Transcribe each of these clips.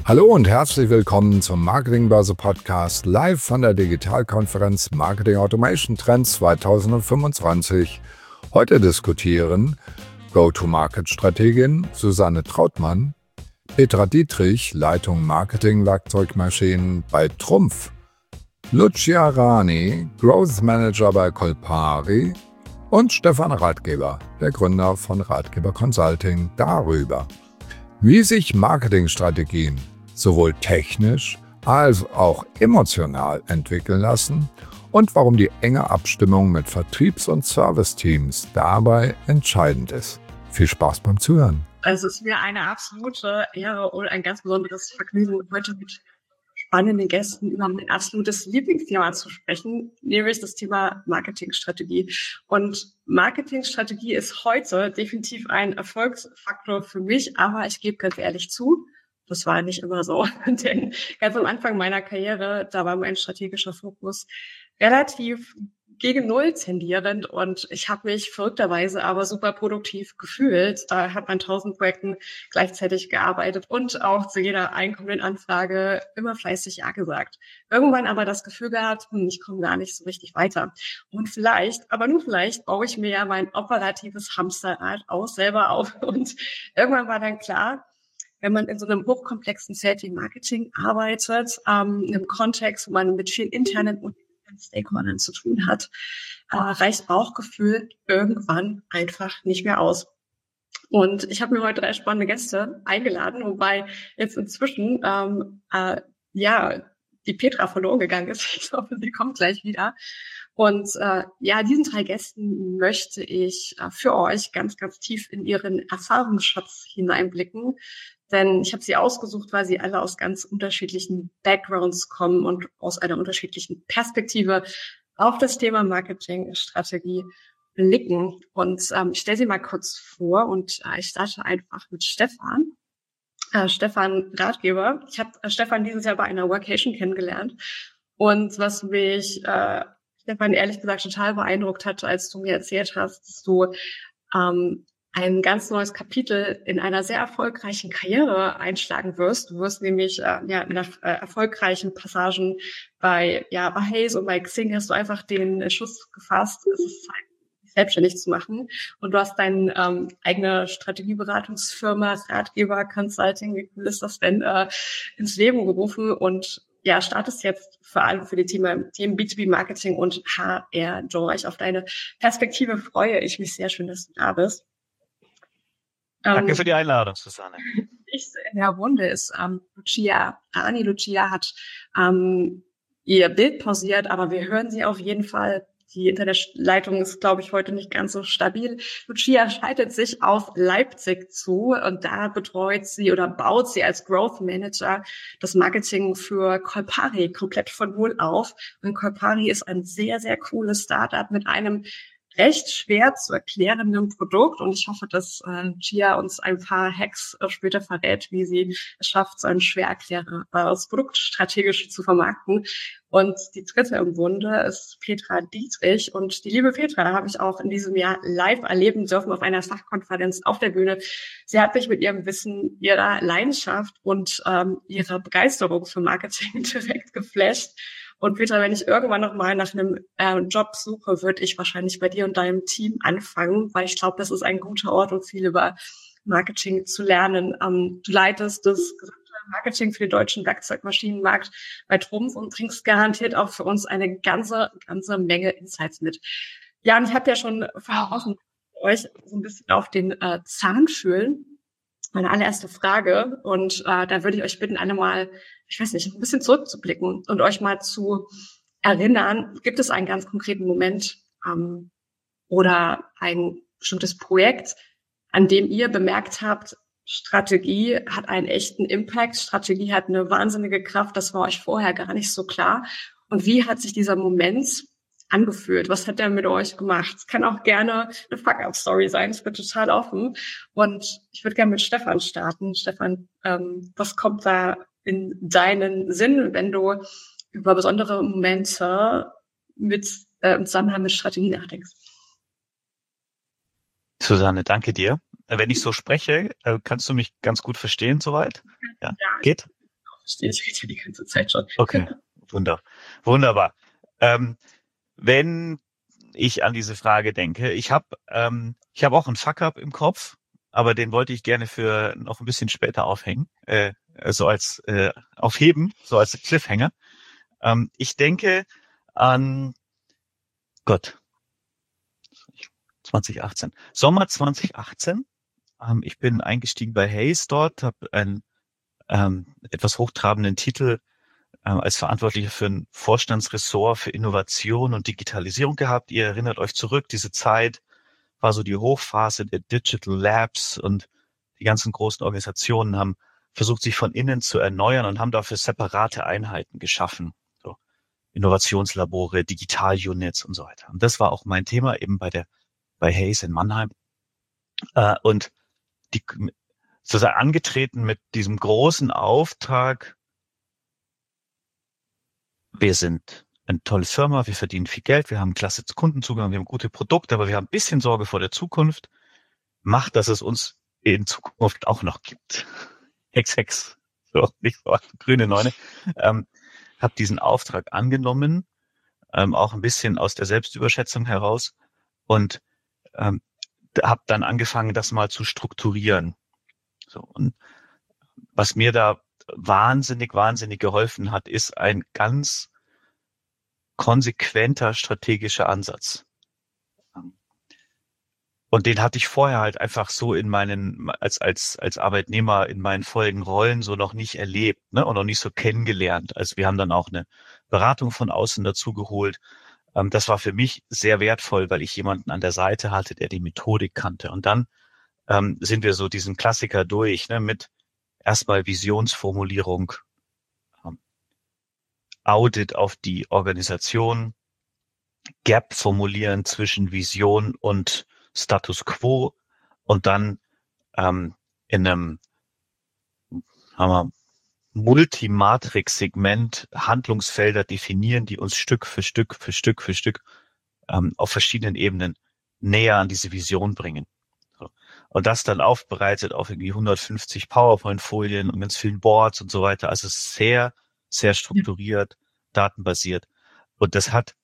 Hallo und herzlich willkommen zum Marketingbörse Podcast live von der Digitalkonferenz Marketing Automation Trends 2025. Heute diskutieren Go-to-Market-Strategin Susanne Trautmann, Petra Dietrich, Leitung Marketing-Werkzeugmaschinen bei Trumpf, Lucia Rani, Growth Manager bei Colpari und Stefan Ratgeber, der Gründer von Ratgeber Consulting, darüber, wie sich Marketingstrategien sowohl technisch als auch emotional entwickeln lassen und warum die enge Abstimmung mit Vertriebs- und Serviceteams dabei entscheidend ist. Viel Spaß beim Zuhören. Es ist mir eine absolute Ehre und ein ganz besonderes Vergnügen, heute mit spannenden Gästen über mein absolutes Lieblingsthema zu sprechen, nämlich das Thema Marketingstrategie. Und Marketingstrategie ist heute definitiv ein Erfolgsfaktor für mich, aber ich gebe ganz ehrlich zu, das war nicht immer so, denn ganz am Anfang meiner Karriere, da war mein strategischer Fokus relativ gegen Null tendierend und ich habe mich verrückterweise aber super produktiv gefühlt. Da habe an 1000 Projekten gleichzeitig gearbeitet und auch zu jeder einkommenden Anfrage immer fleißig Ja gesagt. Irgendwann aber das Gefühl gehabt, ich komme gar nicht so richtig weiter. Und vielleicht, aber nur vielleicht, baue ich mir ja mein operatives Hamsterrad selber auf. Und irgendwann war dann klar, wenn man in so einem hochkomplexen Feld wie Marketing arbeitet, in einem Kontext, wo man mit vielen internen und Stakeholdern zu tun hat, reicht Bauchgefühl irgendwann einfach nicht mehr aus. Und ich habe mir heute 3 spannende Gäste eingeladen, wobei jetzt inzwischen die Petra verloren gegangen ist. Ich hoffe, sie kommt gleich wieder. Und diesen 3 Gästen möchte ich für euch ganz, ganz tief in ihren Erfahrungsschatz hineinblicken. Denn ich habe sie ausgesucht, weil sie alle aus ganz unterschiedlichen Backgrounds kommen und aus einer unterschiedlichen Perspektive auf das Thema Marketingstrategie blicken. Und ich stelle sie mal kurz vor und ich starte einfach mit Stefan. Stefan Ratgeber. Ich habe Stefan dieses Jahr bei einer Workation kennengelernt. Und was mich, Stefan, ehrlich gesagt total beeindruckt hat, als du mir erzählt hast, dass du ein ganz neues Kapitel in einer sehr erfolgreichen Karriere einschlagen wirst. Du wirst nämlich in erfolgreichen Passagen bei Hayes und bei Xing hast du einfach den Schuss gefasst. Es ist Zeit, dich selbstständig zu machen. Und du hast deine eigene Strategieberatungsfirma, Ratgeber Consulting, wie cool ist das denn, ins Leben gerufen und startest jetzt vor allem für die Themen B2B-Marketing und HR durch. Auf deine Perspektive freue ich mich sehr. Schön, dass du da bist. Danke für die Einladung, Susanne. Ich in der Runde ist Lucia Rani. Lucia hat ihr Bild pausiert, aber wir hören sie auf jeden Fall. Die Internetleitung ist, glaube ich, heute nicht ganz so stabil. Lucia schaltet sich aus Leipzig zu und da betreut sie oder baut sie als Growth Manager das Marketing für Colpari komplett von Null auf. Und Colpari ist ein sehr, sehr cooles Startup mit einem recht schwer zu erklärenden Produkt und ich hoffe, dass Gia uns ein paar Hacks später verrät, wie sie es schafft, so ein schwer erklärbares Produkt strategisch zu vermarkten. Und die dritte im Bunde ist Petra Dietrich und die liebe Petra habe ich auch in diesem Jahr live erleben dürfen auf einer Fachkonferenz auf der Bühne. Sie hat mich mit ihrem Wissen, ihrer Leidenschaft und ihrer Begeisterung für Marketing direkt geflasht. Und Petra, wenn ich irgendwann noch mal nach einem Job suche, würde ich wahrscheinlich bei dir und deinem Team anfangen, weil ich glaube, das ist ein guter Ort, um viel über Marketing zu lernen. Du leitest das gesamte Marketing für den deutschen Werkzeugmaschinenmarkt bei Trumpf und bringst garantiert auch für uns eine ganze Menge Insights mit. Ja, und ich habe ja schon versprochen, euch so ein bisschen auf den Zahn fühlen. Meine allererste Frage und da würde ich euch bitten, einmal, ein bisschen zurückzublicken und euch mal zu erinnern, gibt es einen ganz konkreten Moment oder ein bestimmtes Projekt, an dem ihr bemerkt habt, Strategie hat einen echten Impact, Strategie hat eine wahnsinnige Kraft, das war euch vorher gar nicht so klar. Und wie hat sich dieser Moment angefühlt? Was hat der mit euch gemacht? Es kann auch gerne eine Fuck-up-Story sein. Ich bin total offen. Und ich würde gerne mit Stefan starten. Stefan, was kommt da in deinen Sinn, wenn du über besondere Momente im Zusammenhang mit Strategie nachdenkst? Susanne, danke dir. Wenn ich so spreche, kannst du mich ganz gut verstehen soweit? Ja, geht? verstehe. Ich rede die ganze Zeit schon. Okay, wunderbar. Wenn ich an diese Frage denke, ich habe auch einen Fuck-up im Kopf, aber den wollte ich gerne für noch ein bisschen später aufhängen, aufheben, so als Cliffhanger. Ich denke an 2018, Sommer 2018. Ich bin eingestiegen bei Hays dort, habe einen etwas hochtrabenden Titel als Verantwortlicher für ein Vorstandsressort für Innovation und Digitalisierung gehabt. Ihr erinnert euch zurück, diese Zeit war so die Hochphase der Digital Labs und die ganzen großen Organisationen haben versucht, sich von innen zu erneuern und haben dafür separate Einheiten geschaffen. So Innovationslabore, Digital-Units und so weiter. Und das war auch mein Thema eben bei Hays in Mannheim. Und die sozusagen angetreten mit diesem großen Auftrag: Wir sind eine tolle Firma, wir verdienen viel Geld, wir haben klasse Kundenzugang, wir haben gute Produkte, aber wir haben ein bisschen Sorge vor der Zukunft. Macht, dass es uns in Zukunft auch noch gibt. Hex. So, nicht so, grüne Neune. Hab diesen Auftrag angenommen, auch ein bisschen aus der Selbstüberschätzung heraus und habe dann angefangen, das mal zu strukturieren. So, und was mir da wahnsinnig geholfen hat, ist ein ganz konsequenter strategischer Ansatz. Und den hatte ich vorher halt einfach so in meinen, als Arbeitnehmer in meinen vorigen Rollen so noch nicht erlebt, ne, und noch nicht so kennengelernt. Also wir haben dann auch eine Beratung von außen dazu geholt. Das war für mich sehr wertvoll, weil ich jemanden an der Seite hatte, der die Methodik kannte. Und dann sind wir so diesen Klassiker durch, ne, mit erstmal Visionsformulierung, Audit auf die Organisation, Gap formulieren zwischen Vision und Status Quo und dann in einem Multimatrix-Segment Handlungsfelder definieren, die uns Stück für Stück auf verschiedenen Ebenen näher an diese Vision bringen. So. Und das dann aufbereitet auf irgendwie 150 PowerPoint-Folien und ganz vielen Boards und so weiter. Also sehr, sehr strukturiert, datenbasiert. Und das hat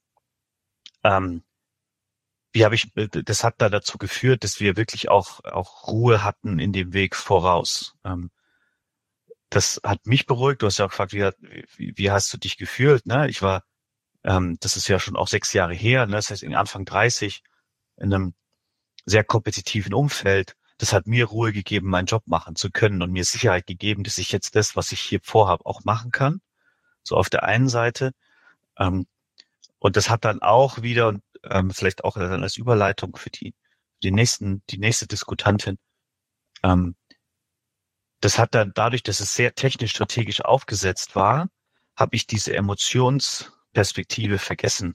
das hat da dazu geführt, dass wir wirklich auch Ruhe hatten in dem Weg voraus. Das hat mich beruhigt. Du hast ja auch gefragt, wie hast du dich gefühlt? Ne? Ich war, das ist ja schon auch 6 Jahre her, ne? Das heißt Anfang 30 in einem sehr kompetitiven Umfeld. Das hat mir Ruhe gegeben, meinen Job machen zu können und mir Sicherheit gegeben, dass ich jetzt das, was ich hier vorhabe, auch machen kann. So auf der einen Seite. Und das hat dann auch wieder, und vielleicht auch dann als Überleitung für die nächste Diskutantin, das hat dann dadurch, dass es sehr technisch strategisch aufgesetzt war, habe ich diese Emotionsperspektive vergessen.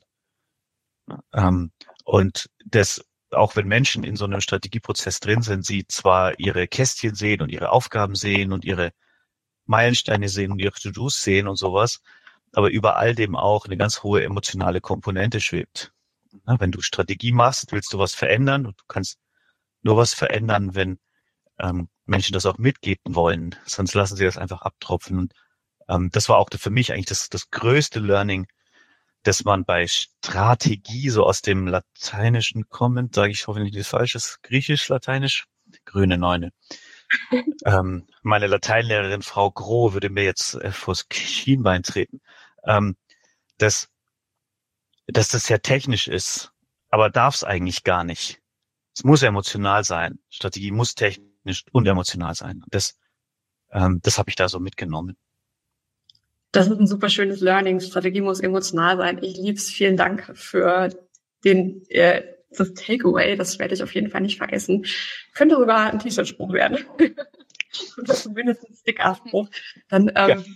Und das, auch wenn Menschen in so einem Strategieprozess drin sind, sie zwar ihre Kästchen sehen und ihre Aufgaben sehen und ihre Meilensteine sehen und ihre To-Dos sehen und sowas, aber über all dem auch eine ganz hohe emotionale Komponente schwebt. Wenn du Strategie machst, willst du was verändern und du kannst nur was verändern, wenn Menschen das auch mitgehen wollen. Sonst lassen sie das einfach abtropfen. Und das war auch für mich eigentlich das größte Learning, dass man bei Strategie so aus dem Lateinischen kommend, sage ich hoffentlich nichts Falsches, Griechisch, Lateinisch, grüne Neune. Meine Lateinlehrerin Frau Groh würde mir jetzt vors Schienbein treten, dass das sehr technisch ist, aber darf es eigentlich gar nicht. Es muss emotional sein. Strategie muss technisch und emotional sein. Das habe ich da so mitgenommen. Das ist ein super schönes Learning. Strategie muss emotional sein. Ich lieb's. Vielen Dank für das Takeaway. Das werde ich auf jeden Fall nicht vergessen. Könnte sogar ein T-Shirt-Spruch werden. Oder zumindest ein Sticker-Spruch. Dann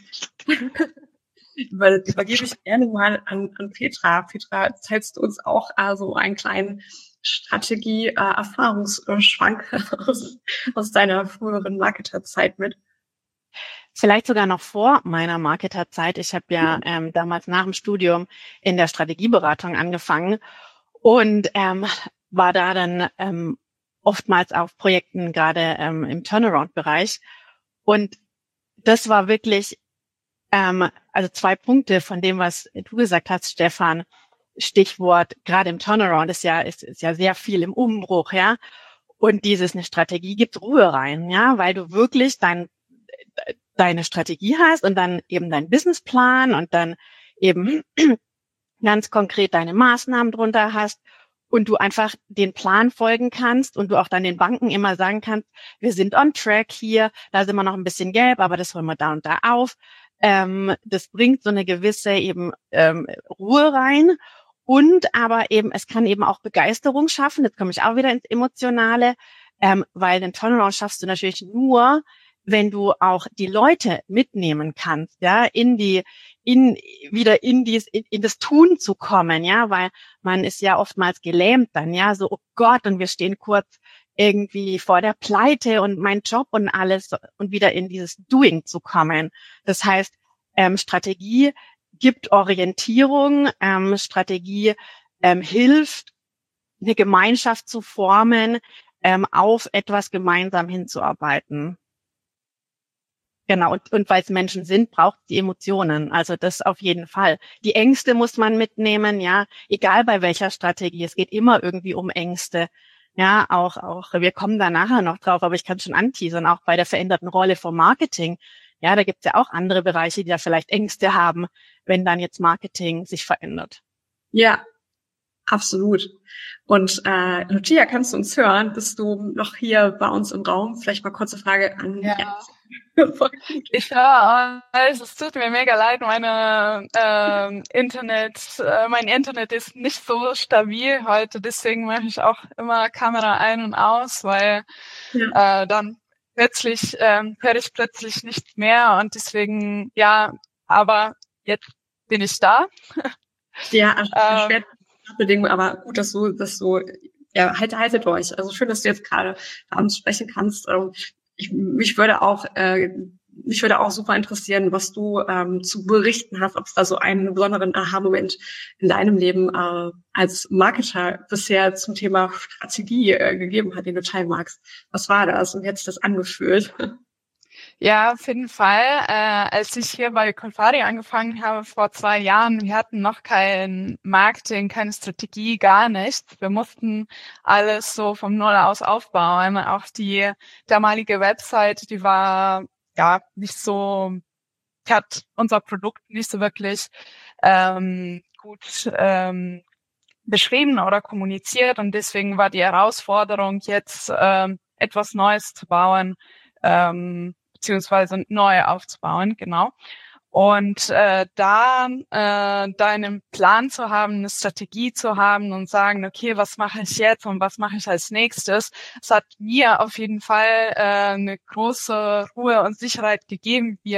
übergebe ich gerne mal an Petra. Petra, teilst du uns auch so einen kleinen Strategie-Erfahrungsschwank aus deiner früheren Marketerzeit mit? Vielleicht sogar noch vor meiner Marketerzeit. Ich habe ja damals nach dem Studium in der Strategieberatung angefangen und war da dann oftmals auf Projekten, gerade im Turnaround-Bereich. Und das war wirklich Also 2 Punkte von dem, was du gesagt hast, Stefan. Stichwort, gerade im Turnaround ist ja sehr viel im Umbruch, ja. Und eine Strategie gibt Ruhe rein, ja, weil du wirklich deine Strategie hast und dann eben deinen Businessplan und dann eben ganz konkret deine Maßnahmen drunter hast und du einfach den Plan folgen kannst und du auch dann den Banken immer sagen kannst, wir sind on track hier, da sind wir noch ein bisschen gelb, aber das holen wir da und da auf. Das bringt so eine gewisse eben Ruhe rein und aber eben, es kann eben auch Begeisterung schaffen, jetzt komme ich auch wieder ins Emotionale, weil den Turnaround schaffst du natürlich nur, wenn du auch die Leute mitnehmen kannst, ja, in das Tun zu kommen, ja, weil man ist ja oftmals gelähmt dann, ja, so, oh Gott, und wir stehen kurz irgendwie vor der Pleite und mein Job und alles und wieder in dieses Doing zu kommen. Das heißt, Strategie gibt Orientierung, Strategie hilft, eine Gemeinschaft zu formen, auf etwas gemeinsam hinzuarbeiten. Genau, und weil es Menschen sind, braucht es die Emotionen. Also das auf jeden Fall. Die Ängste muss man mitnehmen, ja, egal bei welcher Strategie. Es geht immer irgendwie um Ängste. Ja, auch, wir kommen da nachher noch drauf, aber ich kann schon anteasern, auch bei der veränderten Rolle vom Marketing. Ja, da gibt's ja auch andere Bereiche, die da vielleicht Ängste haben, wenn dann jetzt Marketing sich verändert. Ja, absolut. Und Lucia, kannst du uns hören? Bist du noch hier bei uns im Raum? Vielleicht mal kurze Frage an Ja. Ich höre alles. Es tut mir mega leid. Mein Internet ist nicht so stabil heute. Deswegen mache ich auch immer Kamera ein und aus, weil dann plötzlich höre ich plötzlich nicht mehr. Und deswegen, ja, aber jetzt bin ich da. Ja, schwer Bedingungen, aber gut, dass du ja, haltet euch. Also schön, dass du jetzt gerade bei uns sprechen kannst. Mich würde auch super interessieren, was du zu berichten hast, ob es da so einen besonderen Aha-Moment in deinem Leben als Marketer bisher zum Thema Strategie gegeben hat, den du teilen magst. Was war das und wie hat sich das angefühlt? Ja, auf jeden Fall. Als ich hier bei Colpari angefangen habe vor 2 Jahren, wir hatten noch kein Marketing, keine Strategie, gar nichts. Wir mussten alles so vom Null aus aufbauen. Auch die damalige Website, die war ja nicht so, hat unser Produkt nicht so wirklich gut beschrieben oder kommuniziert. Und deswegen war die Herausforderung, jetzt etwas Neues zu bauen, beziehungsweise neu aufzubauen, genau. Und da einen Plan zu haben, eine Strategie zu haben und sagen, okay, was mache ich jetzt und was mache ich als nächstes, es hat mir auf jeden Fall eine große Ruhe und Sicherheit gegeben, wie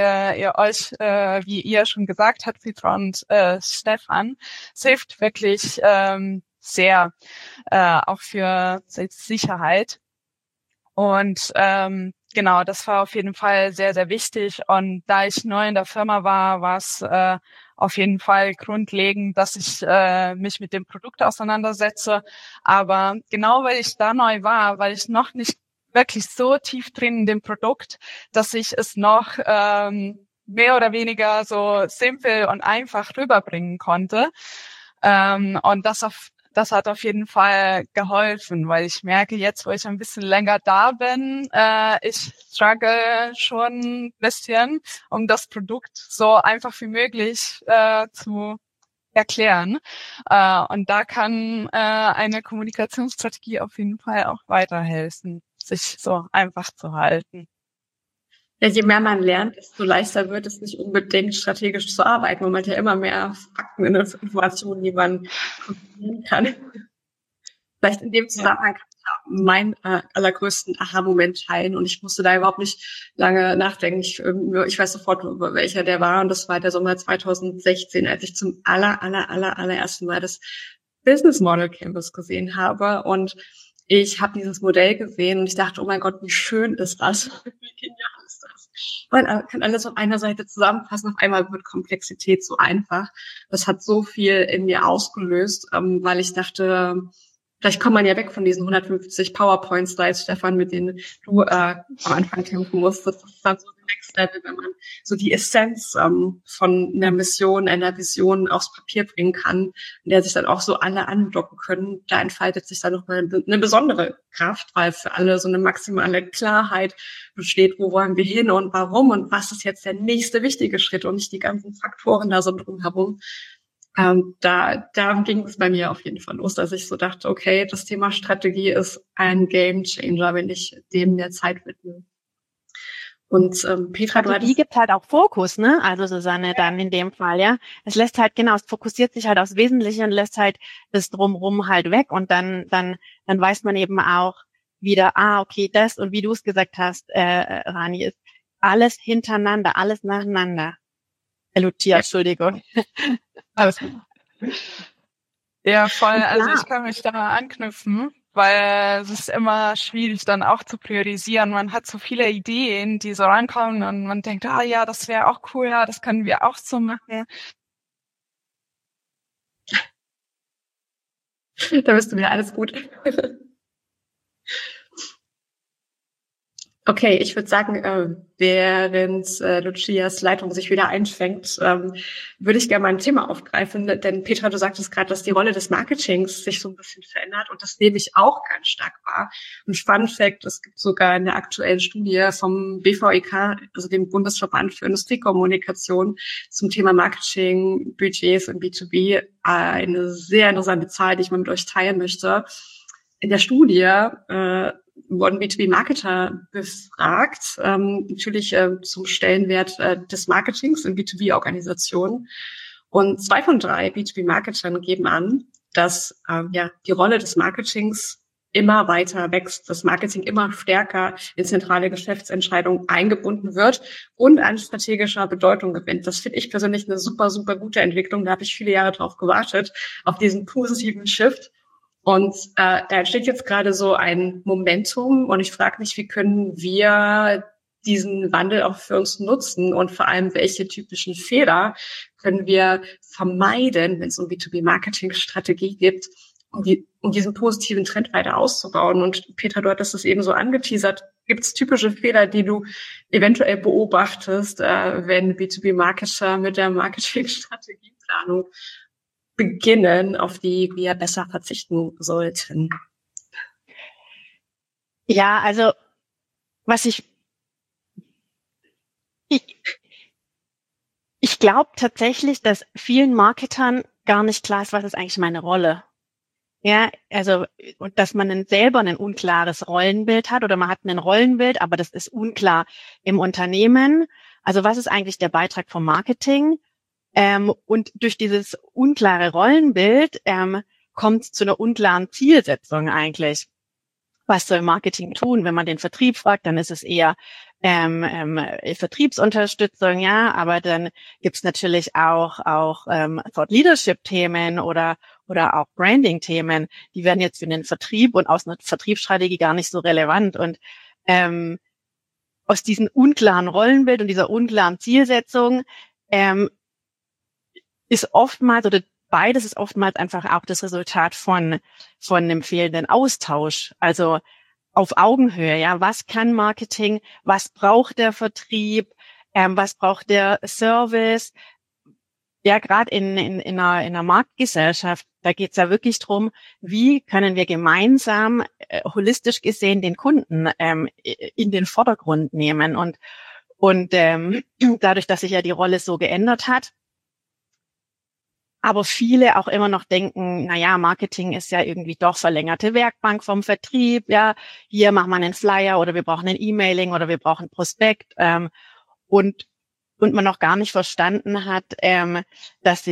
ihr schon gesagt habt, Petra und Stefan. Es hilft wirklich sehr, auch für Sicherheit. Und genau, das war auf jeden Fall sehr, sehr wichtig. Und da ich neu in der Firma war es auf jeden Fall grundlegend, dass ich mich mit dem Produkt auseinandersetze. Aber genau weil ich da neu war, weil ich noch nicht wirklich so tief drin in dem Produkt, dass ich es noch mehr oder weniger so simpel und einfach rüberbringen konnte. Und das hat auf jeden Fall geholfen, weil ich merke jetzt, wo ich ein bisschen länger da bin, ich struggle schon ein bisschen, um das Produkt so einfach wie möglich zu erklären. Und da kann eine Kommunikationsstrategie auf jeden Fall auch weiterhelfen, sich so einfach zu halten. Ja, je mehr man lernt, desto leichter wird es nicht unbedingt strategisch zu arbeiten. Man hat ja immer mehr Fakten und Informationen, die man konsumieren kann. Vielleicht in dem Zusammenhang kann ich auch meinen allergrößten Aha-Moment teilen. Und ich musste da überhaupt nicht lange nachdenken. Ich weiß sofort, welcher der war. Und das war der Sommer 2016, als ich zum allerersten Mal das Business Model Canvas gesehen habe. Und ich habe dieses Modell gesehen und ich dachte, oh mein Gott, wie schön ist das? Wie genial ist das? Man kann alles auf einer Seite zusammenfassen, auf einmal wird Komplexität so einfach. Das hat so viel in mir ausgelöst, weil ich dachte, vielleicht kommt man ja weg von diesen 150 PowerPoint-Slides, Stefan, mit denen du am Anfang kämpfen musstest. Das ist dann so die Next Level, wenn man so die Essenz von einer Mission, einer Vision aufs Papier bringen kann, in der sich dann auch so alle andocken können. Da entfaltet sich dann nochmal eine besondere Kraft, weil für alle so eine maximale Klarheit besteht, wo wollen wir hin und warum und was ist jetzt der nächste wichtige Schritt und nicht die ganzen Faktoren da so drumherum. Da ging es bei mir auf jeden Fall los, dass ich so dachte, okay, das Thema Strategie ist ein Game Changer, wenn ich dem mehr Zeit widme. Und Petra, Strategie gibt halt auch Fokus, ne? Also Susanne dann in dem Fall, ja. Es lässt halt es fokussiert sich halt aufs Wesentliche und lässt halt das Drumrum halt weg und dann weiß man eben auch wieder, okay, das und wie du es gesagt hast, Rani, ist alles hintereinander, alles nacheinander. Lucia, Entschuldigung. Alles gut. Ja, voll. Also ich kann mich da anknüpfen, weil es ist immer schwierig, dann auch zu priorisieren. Man hat so viele Ideen, die so rankommen und man denkt, ja, das wäre auch cool, ja, das können wir auch so machen. Da bist du wieder alles gut. Okay, ich würde sagen, während Lucias Leitung sich wieder einschwenkt, würde ich gerne mal ein Thema aufgreifen. Denn Petra, du sagtest gerade, dass die Rolle des Marketings sich so ein bisschen verändert und das nehme ich auch ganz stark wahr. Und Fun Fact, es gibt sogar in der aktuellen Studie vom BVIK, also dem Bundesverband für Industriekommunikation, zum Thema Marketing, Budgets und B2B eine sehr interessante Zahl, die ich mal mit euch teilen möchte. In der Studie wurden B2B-Marketer befragt, natürlich zum Stellenwert des Marketings in B2B-Organisationen. Und 2 von 3 B2B-Marketern geben an, dass die Rolle des Marketings immer weiter wächst, das Marketing immer stärker in zentrale Geschäftsentscheidungen eingebunden wird und an strategischer Bedeutung gewinnt. Das finde ich persönlich eine super, super gute Entwicklung. Da habe ich viele Jahre drauf gewartet, auf diesen positiven Shift. Und da entsteht jetzt gerade so ein Momentum und ich frage mich, wie können wir diesen Wandel auch für uns nutzen und vor allem, welche typischen Fehler können wir vermeiden, wenn es um B2B-Marketing-Strategie geht, um diesen positiven Trend weiter auszubauen. Und Petra, du hattest es eben so angeteasert. Gibt es typische Fehler, die du eventuell beobachtest, wenn B2B-Marketer mit der Marketing-Strategieplanung beginnen, auf die wir besser verzichten sollten? Ja, also was ich glaube tatsächlich, dass vielen Marketern gar nicht klar ist, was ist eigentlich meine Rolle. Ja, also und dass man selber ein unklares Rollenbild hat oder man hat ein Rollenbild, aber das ist unklar im Unternehmen. Also was ist eigentlich der Beitrag vom Marketing? Und durch dieses unklare Rollenbild kommt es zu einer unklaren Zielsetzung eigentlich. Was soll Marketing tun? Wenn man den Vertrieb fragt, dann ist es eher Vertriebsunterstützung, ja, aber dann gibt's natürlich auch Thought Leadership Themen oder auch Branding Themen, die werden jetzt für den Vertrieb und aus einer Vertriebsstrategie gar nicht so relevant. Und aus diesem unklaren Rollenbild und dieser unklaren Zielsetzung ist oftmals, oder beides ist oftmals einfach auch das Resultat von einem fehlenden Austausch. Also auf Augenhöhe, ja. Was kann Marketing? Was braucht der Vertrieb? Was braucht der Service? Ja, gerade in einer Marktgesellschaft, da geht's ja wirklich drum, wie können wir gemeinsam holistisch gesehen den Kunden in den Vordergrund nehmen. Und dadurch, dass sich ja die Rolle so geändert hat, aber viele auch immer noch denken, Marketing ist ja irgendwie doch verlängerte Werkbank vom Vertrieb, ja, hier machen wir einen Flyer oder wir brauchen ein E-Mailing oder wir brauchen Prospekt, und man noch gar nicht verstanden hat, dass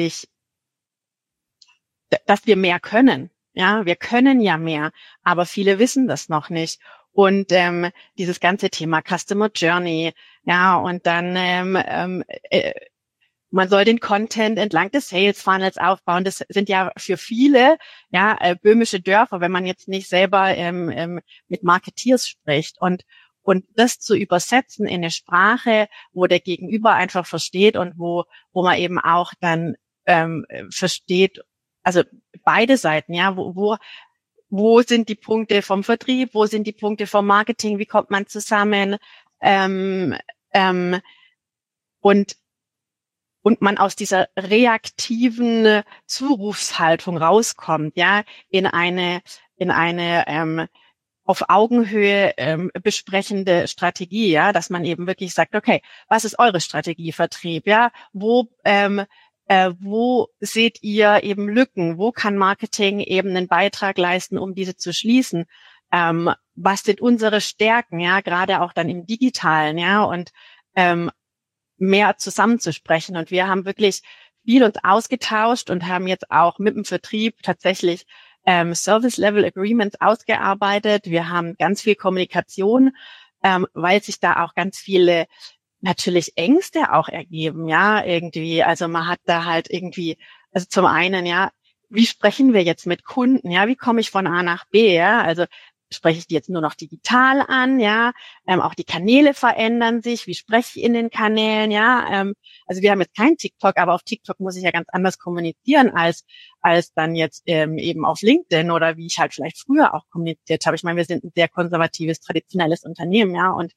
wir mehr können. Ja, wir können ja mehr, aber viele wissen das noch nicht. Und dieses ganze Thema Customer Journey, ja, und dann man soll den Content entlang des Sales Funnels aufbauen. Das sind ja für viele böhmische Dörfer, wenn man jetzt nicht selber mit Marketeers spricht. Und das zu übersetzen in eine Sprache, wo der Gegenüber einfach versteht und wo man eben auch dann versteht, also beide Seiten, ja, wo wo sind die Punkte vom Vertrieb, wo sind die Punkte vom Marketing, wie kommt man zusammen, und man aus dieser reaktiven Zurufshaltung rauskommt, ja, in eine auf Augenhöhe besprechende Strategie, ja, dass man eben wirklich sagt, okay, was ist eure Strategie, Vertrieb, ja, wo seht ihr eben Lücken, wo kann Marketing eben einen Beitrag leisten, um diese zu schließen, was sind unsere Stärken, ja, gerade auch dann im Digitalen, ja, und mehr zusammenzusprechen. Und wir haben wirklich viel uns ausgetauscht und haben jetzt auch mit dem Vertrieb tatsächlich Service-Level-Agreements ausgearbeitet. Wir haben ganz viel Kommunikation, weil sich da auch ganz viele natürlich Ängste auch ergeben, ja, irgendwie. Also man hat da halt irgendwie, also zum einen, ja, wie sprechen wir jetzt mit Kunden, ja, wie komme ich von A nach B, ja, also spreche ich die jetzt nur noch digital an, ja, auch die Kanäle verändern sich, wie spreche ich in den Kanälen, ja, also wir haben jetzt kein TikTok, aber auf TikTok muss ich ja ganz anders kommunizieren als dann jetzt eben auf LinkedIn oder wie ich halt vielleicht früher auch kommuniziert habe. Ich meine, wir sind ein sehr konservatives, traditionelles Unternehmen, ja, und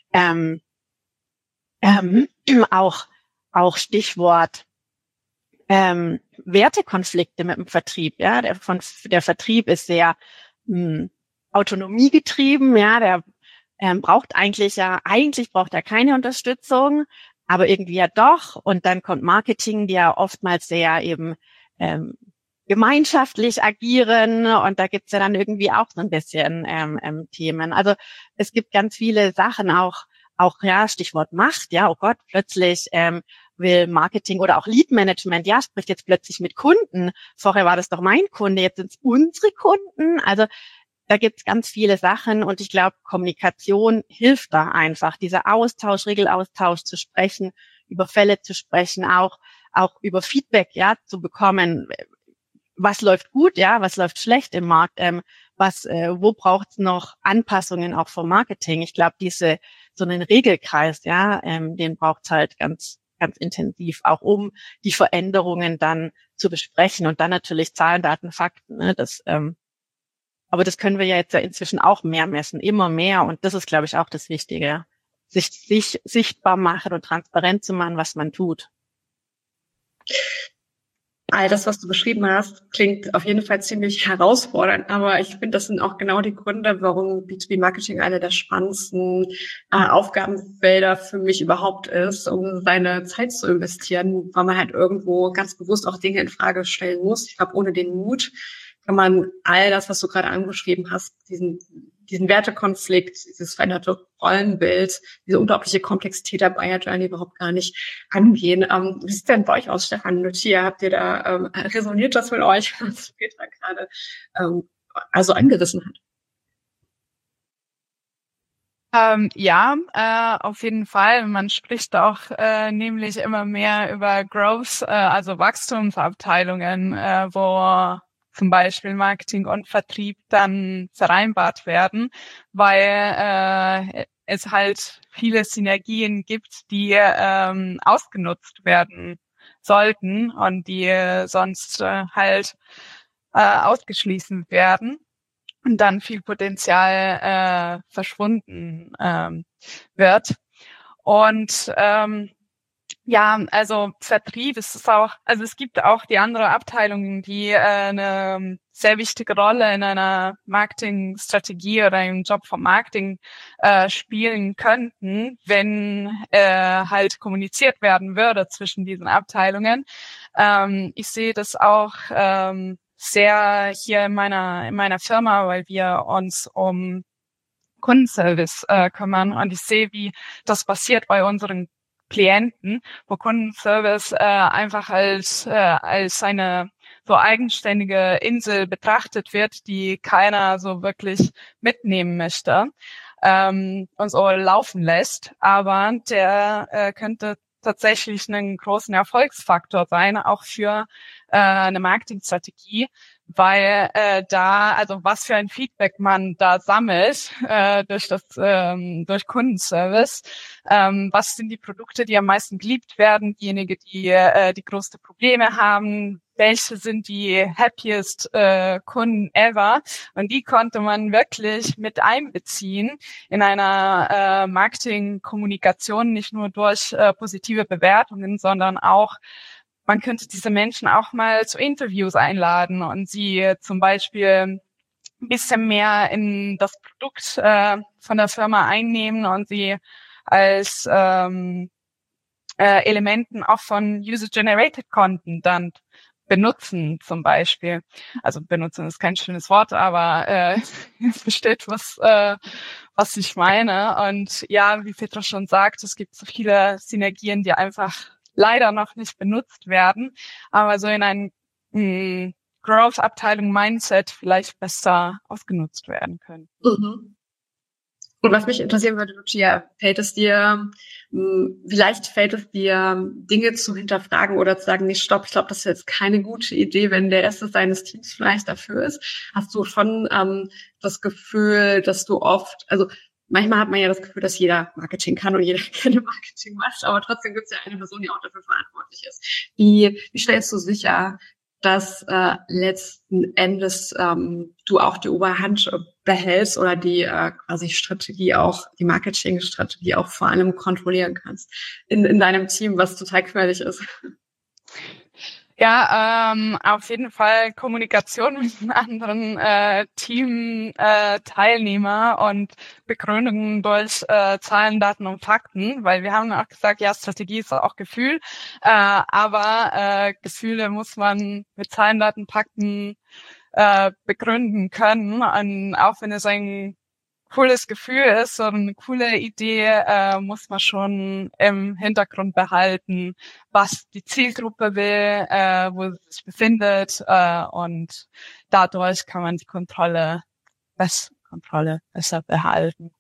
auch Stichwort Wertekonflikte mit dem Vertrieb, ja, der Vertrieb ist sehr autonomiegetrieben, ja, der braucht eigentlich braucht er keine Unterstützung, aber irgendwie ja doch. Und dann kommt Marketing, die ja oftmals sehr eben gemeinschaftlich agieren, und da gibt's ja dann irgendwie auch so ein bisschen Themen. Also es gibt ganz viele Sachen, auch ja, Stichwort Macht, ja, oh Gott, plötzlich will Marketing oder auch Lead Management, ja, spricht jetzt plötzlich mit Kunden. Vorher war das doch mein Kunde, jetzt sind es unsere Kunden. Also da gibt's ganz viele Sachen, und ich glaube, Kommunikation hilft da einfach, dieser Austausch, Regelaustausch zu sprechen, über Fälle zu sprechen, auch über Feedback, ja, zu bekommen. Was läuft gut, ja, was läuft schlecht im Markt, wo braucht's noch Anpassungen auch vom Marketing? Ich glaube, so einen Regelkreis, ja, den braucht's halt ganz, ganz intensiv, auch um die Veränderungen dann zu besprechen, und dann natürlich Zahlen, Daten, Fakten, ne, aber das können wir ja jetzt ja inzwischen auch mehr messen, immer mehr. Und das ist, glaube ich, auch das Wichtige, sich sichtbar machen und transparent zu machen, was man tut. All das, was du beschrieben hast, klingt auf jeden Fall ziemlich herausfordernd, aber ich finde, das sind auch genau die Gründe, warum B2B-Marketing eine der spannendsten Aufgabenfelder für mich überhaupt ist, um seine Zeit zu investieren, weil man halt irgendwo ganz bewusst auch Dinge in Frage stellen muss. Ich glaube, ohne den Mut kann man all das, was du gerade angeschrieben hast, diesen Wertekonflikt, dieses veränderte Rollenbild, diese unglaubliche Komplexität der Buyer Journey überhaupt gar nicht angehen. Wie sieht denn bei euch aus, Stefan, Lucia? Habt ihr da, resoniert das mit euch, was Petra gerade also angerissen hat? Ja, auf jeden Fall. Man spricht auch nämlich immer mehr über Growth, also Wachstumsabteilungen, wo zum Beispiel Marketing und Vertrieb dann vereinbart werden, weil es halt viele Synergien gibt, die ausgenutzt werden sollten und die sonst halt ausgeschlossen werden und dann viel Potenzial verschwunden wird. Und ja, also Vertrieb ist es auch, also es gibt auch die andere Abteilungen, die eine sehr wichtige Rolle in einer Marketingstrategie oder im Job vom Marketing spielen könnten, wenn halt kommuniziert werden würde zwischen diesen Abteilungen. Ich sehe das auch sehr hier in meiner Firma, weil wir uns um Kundenservice kümmern, und ich sehe, wie das passiert bei unseren Klienten, wo Kundenservice einfach als eine so eigenständige Insel betrachtet wird, die keiner so wirklich mitnehmen möchte und so laufen lässt. Aber der könnte tatsächlich einen großen Erfolgsfaktor sein, auch für eine Marketingstrategie, weil also was für ein Feedback man da sammelt durch Kundenservice, was sind die Produkte, die am meisten geliebt werden, diejenigen, die die größten Probleme haben, welche sind die happiest Kunden ever. Und die konnte man wirklich mit einbeziehen in einer Marketingkommunikation, nicht nur durch positive Bewertungen, sondern auch, man könnte diese Menschen auch mal zu Interviews einladen und sie zum Beispiel ein bisschen mehr in das Produkt von der Firma einnehmen und sie als Elementen auch von User-Generated Content dann benutzen zum Beispiel. Also benutzen ist kein schönes Wort, aber ihr versteht, was ich meine. Und ja, wie Petra schon sagt, es gibt so viele Synergien, die einfach leider noch nicht benutzt werden, aber so in einem Growth-Abteilung Mindset vielleicht besser ausgenutzt werden können. Mhm. Und was mich interessieren würde, Lucia, vielleicht fällt es dir, Dinge zu hinterfragen oder zu sagen, nee, stopp, ich glaube, das ist jetzt keine gute Idee, wenn der Rest deines Teams vielleicht dafür ist. Hast du schon das Gefühl, dass du oft, also manchmal hat man ja das Gefühl, dass jeder Marketing kann und jeder gerne Marketing macht, aber trotzdem gibt es ja eine Person, die auch dafür verantwortlich ist. Wie stellst du sicher, dass letzten Endes du auch die Oberhand behältst oder die quasi Strategie auch, die Marketingstrategie auch vor allem kontrollieren kannst in deinem Team, was total quirlig ist? Ja, auf jeden Fall Kommunikation mit einem anderen Team-Teilnehmer und Begründungen durch Zahlen, Daten und Fakten, weil wir haben auch gesagt, ja, Strategie ist auch Gefühl, aber Gefühle muss man mit Zahlen, Daten, Fakten begründen können, und auch wenn es ein cooles Gefühl ist oder eine coole Idee, muss man schon im Hintergrund behalten, was die Zielgruppe will, wo sie sich befindet, und dadurch kann man die Kontrolle besser behalten.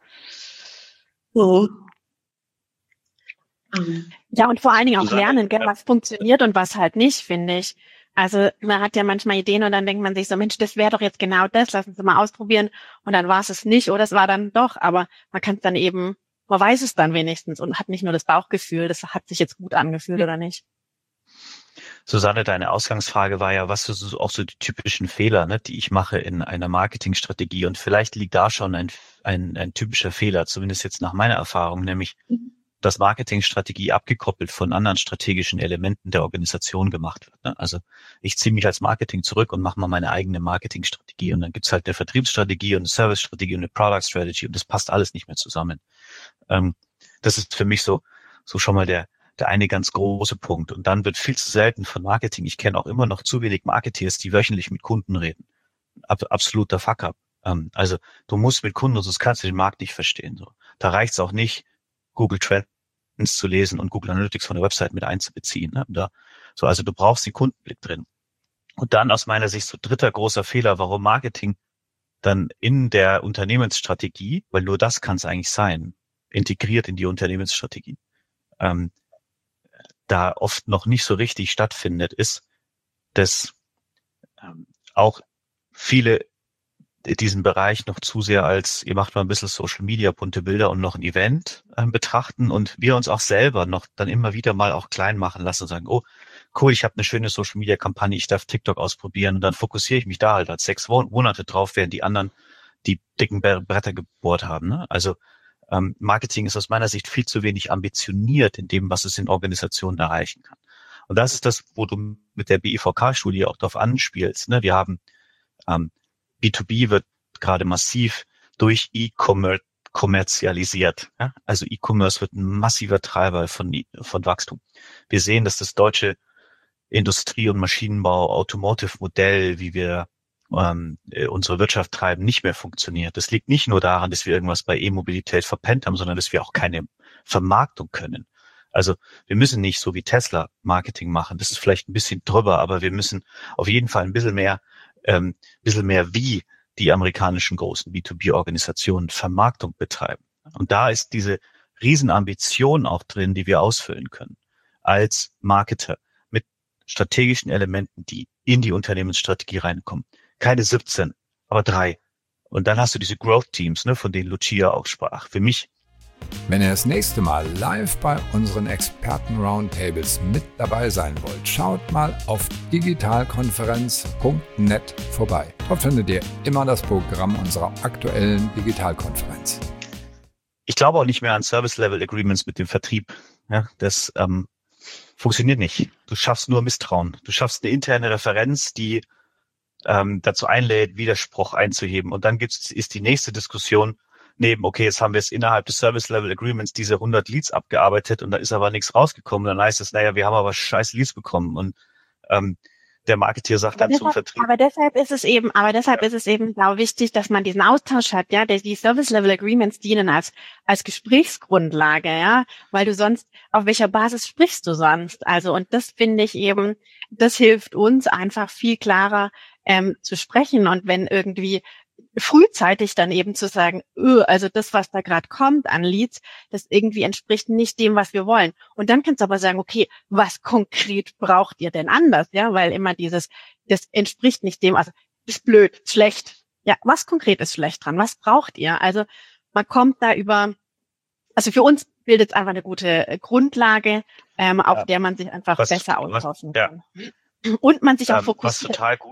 Ja, und vor allen Dingen auch lernen, gell, was funktioniert und was halt nicht, finde ich. Also man hat ja manchmal Ideen und dann denkt man sich so, Mensch, das wäre doch jetzt genau das, lassen Sie mal ausprobieren. Und dann war es nicht oder es war dann doch. Aber man kann es dann eben, man weiß es dann wenigstens und hat nicht nur das Bauchgefühl, das hat sich jetzt gut angefühlt oder nicht. Susanne, deine Ausgangsfrage war ja, was sind so auch so die typischen Fehler, ne, die ich mache in einer Marketingstrategie. Und vielleicht liegt da schon ein typischer Fehler, zumindest jetzt nach meiner Erfahrung, nämlich dass Marketingstrategie abgekoppelt von anderen strategischen Elementen der Organisation gemacht wird. Ne? Also ich ziehe mich als Marketing zurück und mache mal meine eigene Marketingstrategie. Und dann gibt's halt eine Vertriebsstrategie und eine Servicestrategie und eine Product Strategy und das passt alles nicht mehr zusammen. Das ist für mich so schon mal der eine ganz große Punkt. Und dann wird viel zu selten von Marketing. Ich kenne auch immer noch zu wenig Marketeers, die wöchentlich mit Kunden reden. Absoluter Fuck-up. Also du musst mit Kunden, sonst kannst du den Markt nicht verstehen. So. Da reicht's auch nicht, Google Trends zu lesen und Google Analytics von der Website mit einzubeziehen. Ne? Also du brauchst den Kundenblick drin. Und dann aus meiner Sicht so dritter großer Fehler, warum Marketing dann in der Unternehmensstrategie, weil nur das kann es eigentlich sein, integriert in die Unternehmensstrategie, da oft noch nicht so richtig stattfindet, ist, dass auch viele diesen Bereich noch zu sehr als, ihr macht mal ein bisschen Social Media, bunte Bilder und noch ein Event betrachten und wir uns auch selber noch dann immer wieder mal auch klein machen lassen und sagen, oh, cool, ich habe eine schöne Social Media Kampagne, ich darf TikTok ausprobieren und dann fokussiere ich mich da halt als 6 Monate drauf, während die anderen die dicken Bretter gebohrt haben. Ne? Also Marketing ist aus meiner Sicht viel zu wenig ambitioniert in dem, was es in Organisationen erreichen kann. Und das ist das, wo du mit der BIVK-Studie auch drauf anspielst. Ne? Wir haben B2B wird gerade massiv durch E-Commerce kommerzialisiert. Ja? Also E-Commerce wird ein massiver Treiber von Wachstum. Wir sehen, dass das deutsche Industrie- und Maschinenbau, Automotive-Modell, wie wir unsere Wirtschaft treiben, nicht mehr funktioniert. Das liegt nicht nur daran, dass wir irgendwas bei E-Mobilität verpennt haben, sondern dass wir auch keine Vermarktung können. Also wir müssen nicht so wie Tesla Marketing machen. Das ist vielleicht ein bisschen drüber, aber wir müssen auf jeden Fall ein bisschen mehr wie die amerikanischen großen B2B-Organisationen Vermarktung betreiben. Und da ist diese Riesenambition auch drin, die wir ausfüllen können als Marketer mit strategischen Elementen, die in die Unternehmensstrategie reinkommen. Keine 17, aber 3. Und dann hast du diese Growth Teams, ne, von denen Lucia auch sprach. Für mich Wenn ihr das nächste Mal live bei unseren Experten-Roundtables mit dabei sein wollt, schaut mal auf digitalkonferenz.net vorbei. Dort findet ihr immer das Programm unserer aktuellen Digitalkonferenz. Ich glaube auch nicht mehr an Service-Level-Agreements mit dem Vertrieb. Ja, das funktioniert nicht. Du schaffst nur Misstrauen. Du schaffst eine interne Referenz, die dazu einlädt, Widerspruch einzuheben. Und dann ist die nächste Diskussion neben, okay, jetzt haben wir es innerhalb des Service-Level-Agreements diese 100 Leads abgearbeitet und da ist aber nichts rausgekommen. Dann heißt es, naja, wir haben aber scheiß Leads bekommen. Und der Marketeer sagt dann zum Vertrieb. Aber deshalb ist es eben genau wichtig, dass man diesen Austausch hat, ja, die Service-Level-Agreements dienen als Gesprächsgrundlage, ja, weil du sonst, auf welcher Basis sprichst du sonst? Also, und das finde ich eben, das hilft uns einfach viel klarer zu sprechen. Und wenn irgendwie frühzeitig dann eben zu sagen, also das, was da gerade kommt an Leads, das irgendwie entspricht nicht dem, was wir wollen. Und dann kannst du aber sagen, okay, was konkret braucht ihr denn anders? Ja, weil immer das entspricht nicht dem, also ist blöd, schlecht. Ja, was konkret ist schlecht dran? Was braucht ihr? Also man kommt da also für uns bildet es einfach eine gute Grundlage, auf der man sich einfach besser austauschen kann. Und man sich auch fokussiert.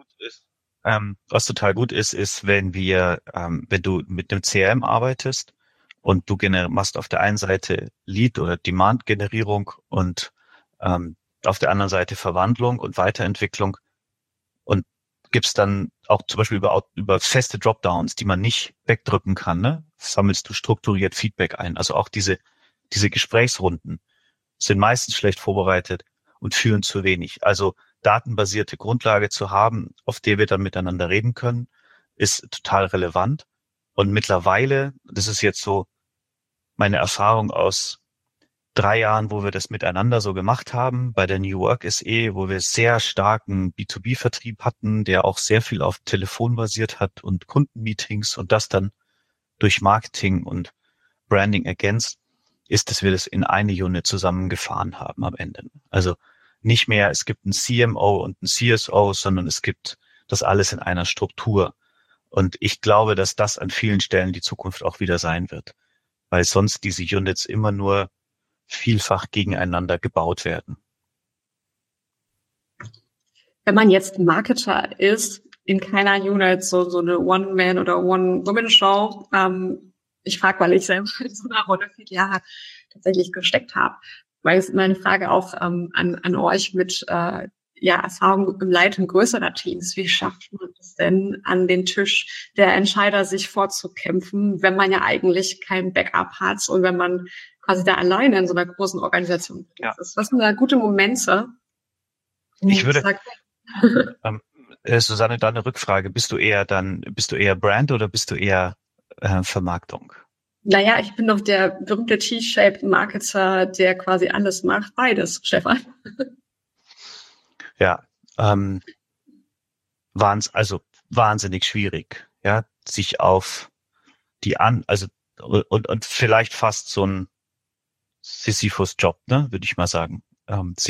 Was total gut ist, wenn du mit einem CRM arbeitest und du machst auf der einen Seite Lead- oder Demand-Generierung und auf der anderen Seite Verwandlung und Weiterentwicklung und gibst dann auch zum Beispiel über feste Dropdowns, die man nicht wegdrücken kann, ne? Sammelst du strukturiert Feedback ein. Also auch diese Gesprächsrunden sind meistens schlecht vorbereitet und führen zu wenig. Also datenbasierte Grundlage zu haben, auf der wir dann miteinander reden können, ist total relevant. Und mittlerweile, das ist jetzt so meine Erfahrung aus 3 Jahren, wo wir das miteinander so gemacht haben, bei der New Work SE, wo wir sehr starken B2B-Vertrieb hatten, der auch sehr viel auf Telefon basiert hat und Kundenmeetings und das dann durch Marketing und Branding ergänzt, ist, dass wir das in eine Unit zusammengefahren haben am Ende. Also nicht mehr, es gibt einen CMO und einen CSO, sondern es gibt das alles in einer Struktur. Und ich glaube, dass das an vielen Stellen die Zukunft auch wieder sein wird, weil sonst diese Units immer nur vielfach gegeneinander gebaut werden. Wenn man jetzt Marketer ist, in keiner Unit so eine One-Man- oder One-Woman-Show, ich frage, weil ich selber in so einer Rolle viele Jahre tatsächlich gesteckt habe. Weil es meine Frage auch an euch mit Erfahrung im Leiten größerer Teams. Wie schafft man es denn, an den Tisch der Entscheider sich vorzukämpfen, wenn man ja eigentlich kein Backup hat und wenn man quasi da alleine in so einer großen Organisation ist? Was sind da gute Momente? Ich würde, Susanne, da eine Rückfrage. Bist du eher Brand oder bist du eher Vermarktung? Naja, ich bin doch der berühmte T-shaped Marketer, der quasi alles macht. Beides, Stefan. Ja, wahnsinnig schwierig, ja, sich auf und vielleicht fast so ein Sisyphus-Job, ne, würde ich mal sagen, und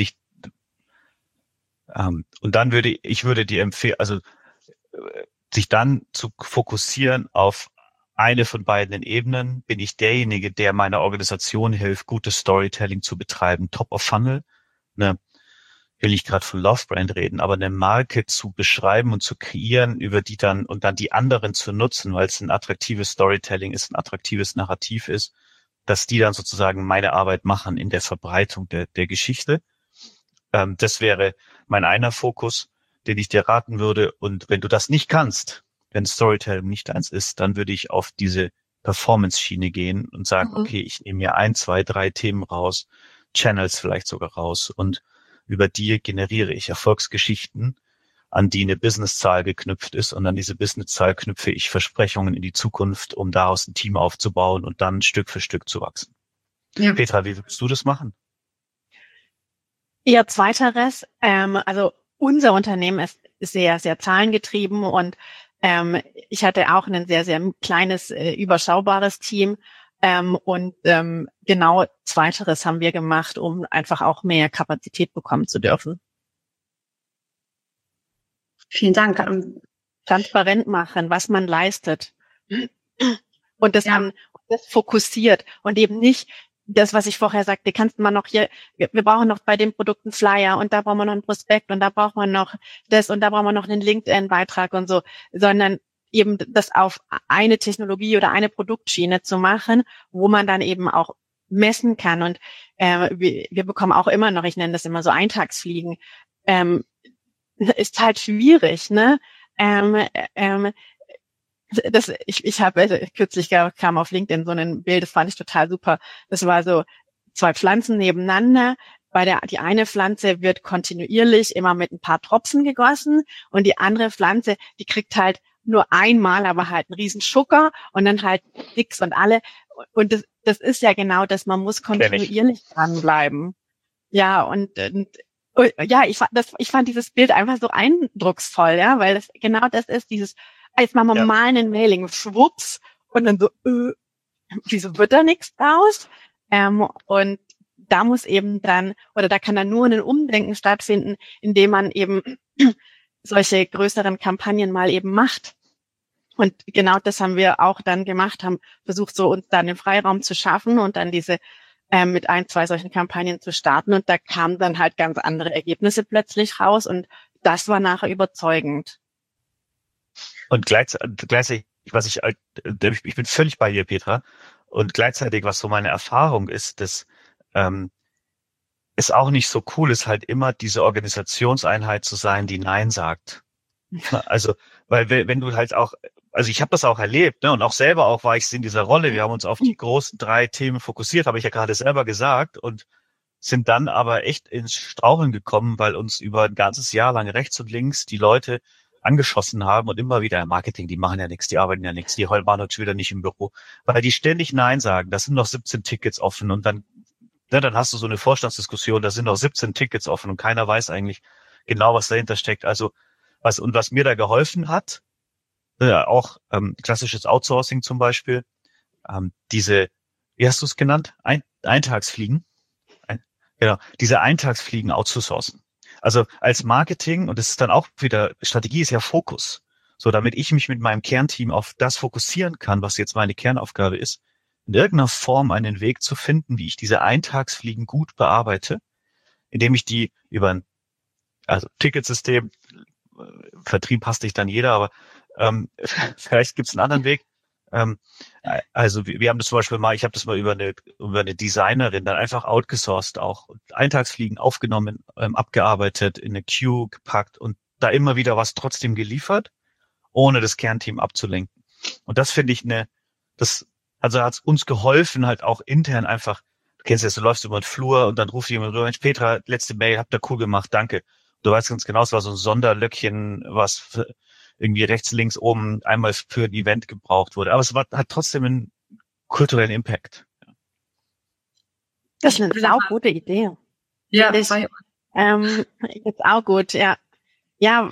dann würde dir empfehlen, also sich dann zu fokussieren auf eine von beiden Ebenen. Bin ich derjenige, der meiner Organisation hilft, gutes Storytelling zu betreiben, Top of Funnel, ne, will nicht gerade von Love Brand reden, aber eine Marke zu beschreiben und zu kreieren, über die dann die anderen zu nutzen, weil es ein attraktives Storytelling ist, ein attraktives Narrativ ist, dass die dann sozusagen meine Arbeit machen in der Verbreitung der Geschichte. Das wäre mein einer Fokus, den ich dir raten würde. Und wenn du das nicht kannst, wenn Storytelling nicht eins ist, dann würde ich auf diese Performance-Schiene gehen und sagen, okay, ich nehme mir 1, 2, 3 Themen raus, Channels vielleicht sogar raus und über die generiere ich Erfolgsgeschichten, an die eine Businesszahl geknüpft ist und an diese Businesszahl knüpfe ich Versprechungen in die Zukunft, um daraus ein Team aufzubauen und dann Stück für Stück zu wachsen. Ja. Petra, wie würdest du das machen? Eher zweiteres. Also unser Unternehmen ist sehr, sehr zahlengetrieben und ich hatte auch ein sehr, sehr kleines, überschaubares Team. Genau zweiteres haben wir gemacht, um einfach auch mehr Kapazität bekommen zu dürfen. Vielen Dank. Transparent machen, was man leistet. Und das das fokussiert und eben nicht das, was ich vorher sagte, kannst du mal noch hier, wir brauchen noch bei dem Produkt einen Flyer und da brauchen wir noch einen Prospekt und da braucht man noch das und da brauchen wir noch einen LinkedIn-Beitrag und so, sondern eben das auf eine Technologie oder eine Produktschiene zu machen, wo man dann eben auch messen kann. Und wir bekommen auch immer noch, ich nenne das immer so Eintagsfliegen, ist halt schwierig, ne? Ich habe kürzlich kam auf LinkedIn so ein Bild, das fand ich total super. Das war so 2 Pflanzen nebeneinander. Die eine Pflanze wird kontinuierlich immer mit ein paar Tropfen gegossen und die andere Pflanze, die kriegt halt nur einmal, aber halt einen riesen Schucker und dann halt nix und alle. Und das ist ja genau das, man muss kontinuierlich dranbleiben. Ja, und ja, ich fand dieses Bild einfach so eindrucksvoll, ja, weil das genau das ist, dieses, jetzt machen wir mal einen Mailing, schwupps, und dann so, wieso wird da nichts draus? Und da muss eben dann, oder da kann dann nur ein Umdenken stattfinden, indem man eben solche größeren Kampagnen mal eben macht. Und genau das haben wir auch dann gemacht, haben versucht, so uns dann den Freiraum zu schaffen und dann diese mit 1, 2 solchen Kampagnen zu starten. Und da kamen dann halt ganz andere Ergebnisse plötzlich raus und das war nachher überzeugend. Und gleichzeitig, ich bin völlig bei dir, Petra. Und gleichzeitig, was so meine Erfahrung ist, dass es auch nicht so cool ist, halt immer diese Organisationseinheit zu sein, die Nein sagt. Also, weil wenn du halt auch, also ich habe das auch erlebt, ne, und auch selber auch war ich in dieser Rolle. Wir haben uns auf die großen 3 Themen fokussiert, habe ich ja gerade selber gesagt, und sind dann aber echt ins Straucheln gekommen, weil uns über ein ganzes Jahr lang rechts und links die Leute angeschossen haben und immer wieder Marketing, die machen ja nichts, die arbeiten ja nichts, die waren heute wieder nicht im Büro, weil die ständig Nein sagen. Das sind noch 17 Tickets offen und dann hast du so eine Vorstandsdiskussion, da sind noch 17 Tickets offen und keiner weiß eigentlich genau, was dahinter steckt. Also was mir da geholfen hat, auch klassisches Outsourcing zum Beispiel, wie hast du es genannt? Eintagsfliegen? Genau, diese Eintagsfliegen outzusourcen. Also als Marketing, und das ist dann auch wieder, Strategie ist ja Fokus. So, damit ich mich mit meinem Kernteam auf das fokussieren kann, was jetzt meine Kernaufgabe ist, in irgendeiner Form einen Weg zu finden, wie ich diese Eintagsfliegen gut bearbeite, indem ich die über ein Ticketsystem, Vertrieb passt nicht dann jeder, aber vielleicht gibt es einen anderen Weg. Also wir haben das zum Beispiel mal, ich habe das mal über eine Designerin dann einfach outgesourced auch, Eintagsfliegen aufgenommen, abgearbeitet, in eine Queue gepackt und da immer wieder was trotzdem geliefert, ohne das Kernteam abzulenken. Und das finde ich hat es uns geholfen, halt auch intern einfach, du kennst das, du läufst über den Flur und dann ruft jemand rüber, Mensch, Petra, letzte Mail, habt ihr cool gemacht, danke. Du weißt ganz genau, es war so ein Sonderlöckchen, was irgendwie rechts, links, oben einmal für ein Event gebraucht wurde. Aber es hat trotzdem einen kulturellen Impact. Das ist eine auch gute Idee. Ja, ist auch gut, ja. Ja,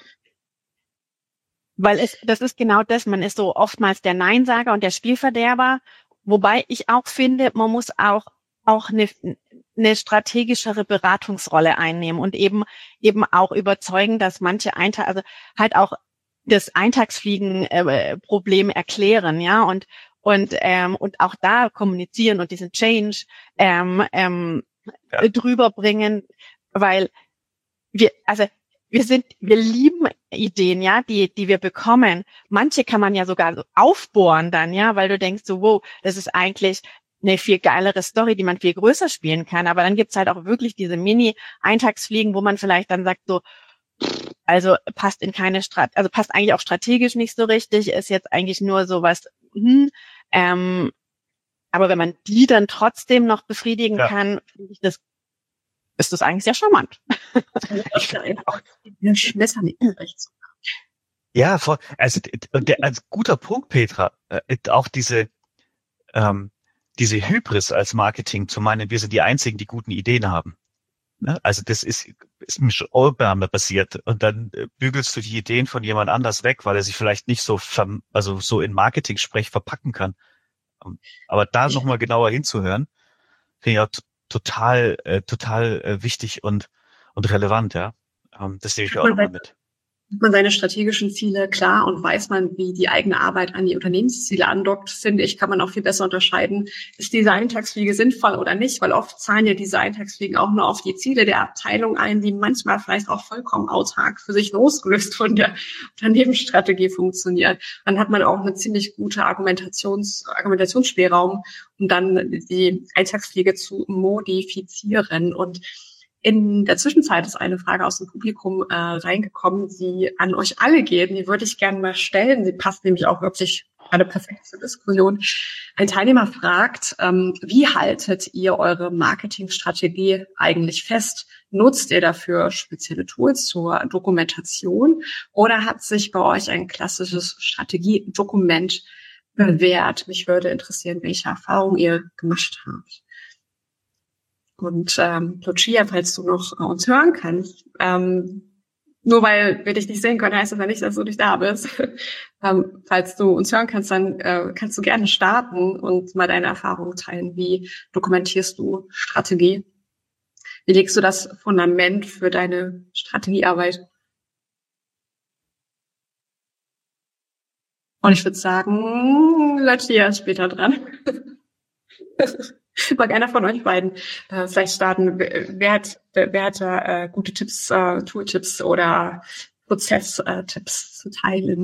weil das ist genau das, man ist so oftmals der Neinsager und der Spielverderber, wobei ich auch finde, man muss auch eine strategischere Beratungsrolle einnehmen und eben auch überzeugen, dass manche also halt auch das Eintagsfliegen-Problem erklären, ja, und auch da kommunizieren und diesen Change drüber bringen, weil wir lieben Ideen, ja, die wir bekommen. Manche kann man ja sogar so aufbohren dann, ja, weil du denkst so, wow, das ist eigentlich eine viel geilere Story, die man viel größer spielen kann. Aber dann gibt's halt auch wirklich diese Mini-Eintagsfliegen, wo man vielleicht dann sagt so, also passt passt eigentlich auch strategisch nicht so richtig, ist jetzt eigentlich nur sowas, aber wenn man die dann trotzdem noch befriedigen kann, finde ich ist das eigentlich sehr charmant. Ja, voll. Also als guter Punkt, Petra, auch diese Hybris als Marketing zu meinen, wir sind die Einzigen, die guten Ideen haben. Ne? Also das ist mir schon mal passiert. Und dann bügelst du die Ideen von jemand anders weg, weil er sich vielleicht nicht so so in Marketing-Sprech verpacken kann. Aber da nochmal genauer hinzuhören, finde ich auch total wichtig und relevant, ja. Das nehme ich auch nochmal mit. hat man seine strategischen Ziele klar und weiß man, wie die eigene Arbeit an die Unternehmensziele andockt, finde ich, kann man auch viel besser unterscheiden, ist diese Eintagsfliege sinnvoll oder nicht, weil oft zahlen ja diese Eintagsfliegen auch nur auf die Ziele der Abteilung ein, die manchmal vielleicht auch vollkommen autark für sich losgelöst von der Unternehmensstrategie funktioniert. Dann hat man auch eine ziemlich gute Argumentationsspielraum, um dann die Eintagsfliege zu modifizieren. Und in der Zwischenzeit ist eine Frage aus dem Publikum reingekommen, die an euch alle geht. Die würde ich gerne mal stellen. Sie passt nämlich auch wirklich gerade perfekt zur Diskussion. Ein Teilnehmer fragt, wie haltet ihr eure Marketingstrategie eigentlich fest? Nutzt ihr dafür spezielle Tools zur Dokumentation oder hat sich bei euch ein klassisches Strategiedokument bewährt? Mich würde interessieren, welche Erfahrungen ihr gemacht habt. Und Lucia, falls du noch uns hören kannst, nur weil wir dich nicht sehen können, heißt das ja nicht, dass du nicht da bist. Falls du uns hören kannst, dann kannst du gerne starten und mal deine Erfahrungen teilen. Wie dokumentierst du Strategie? Wie legst du das Fundament für deine Strategiearbeit? Und ich würde sagen, Lucia ist später dran. Mag einer von euch beiden vielleicht starten? Wer hat da gute Tipps, Tooltips oder Prozesstipps zu teilen?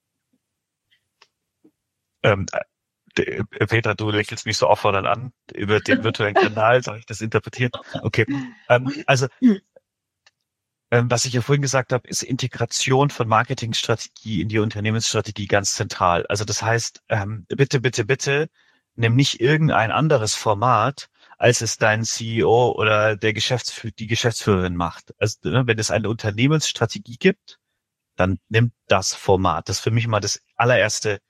Petra, du lächelst mich so auffordernd an über den virtuellen Kanal. Soll ich das interpretieren? Okay. Was ich ja vorhin gesagt habe, ist Integration von Marketingstrategie in die Unternehmensstrategie ganz zentral. Also das heißt, bitte, nimm nicht irgendein anderes Format, als es dein CEO oder die Geschäftsführerin macht. Also wenn es eine Unternehmensstrategie gibt, dann nimm das Format. Das ist für mich mal das allererste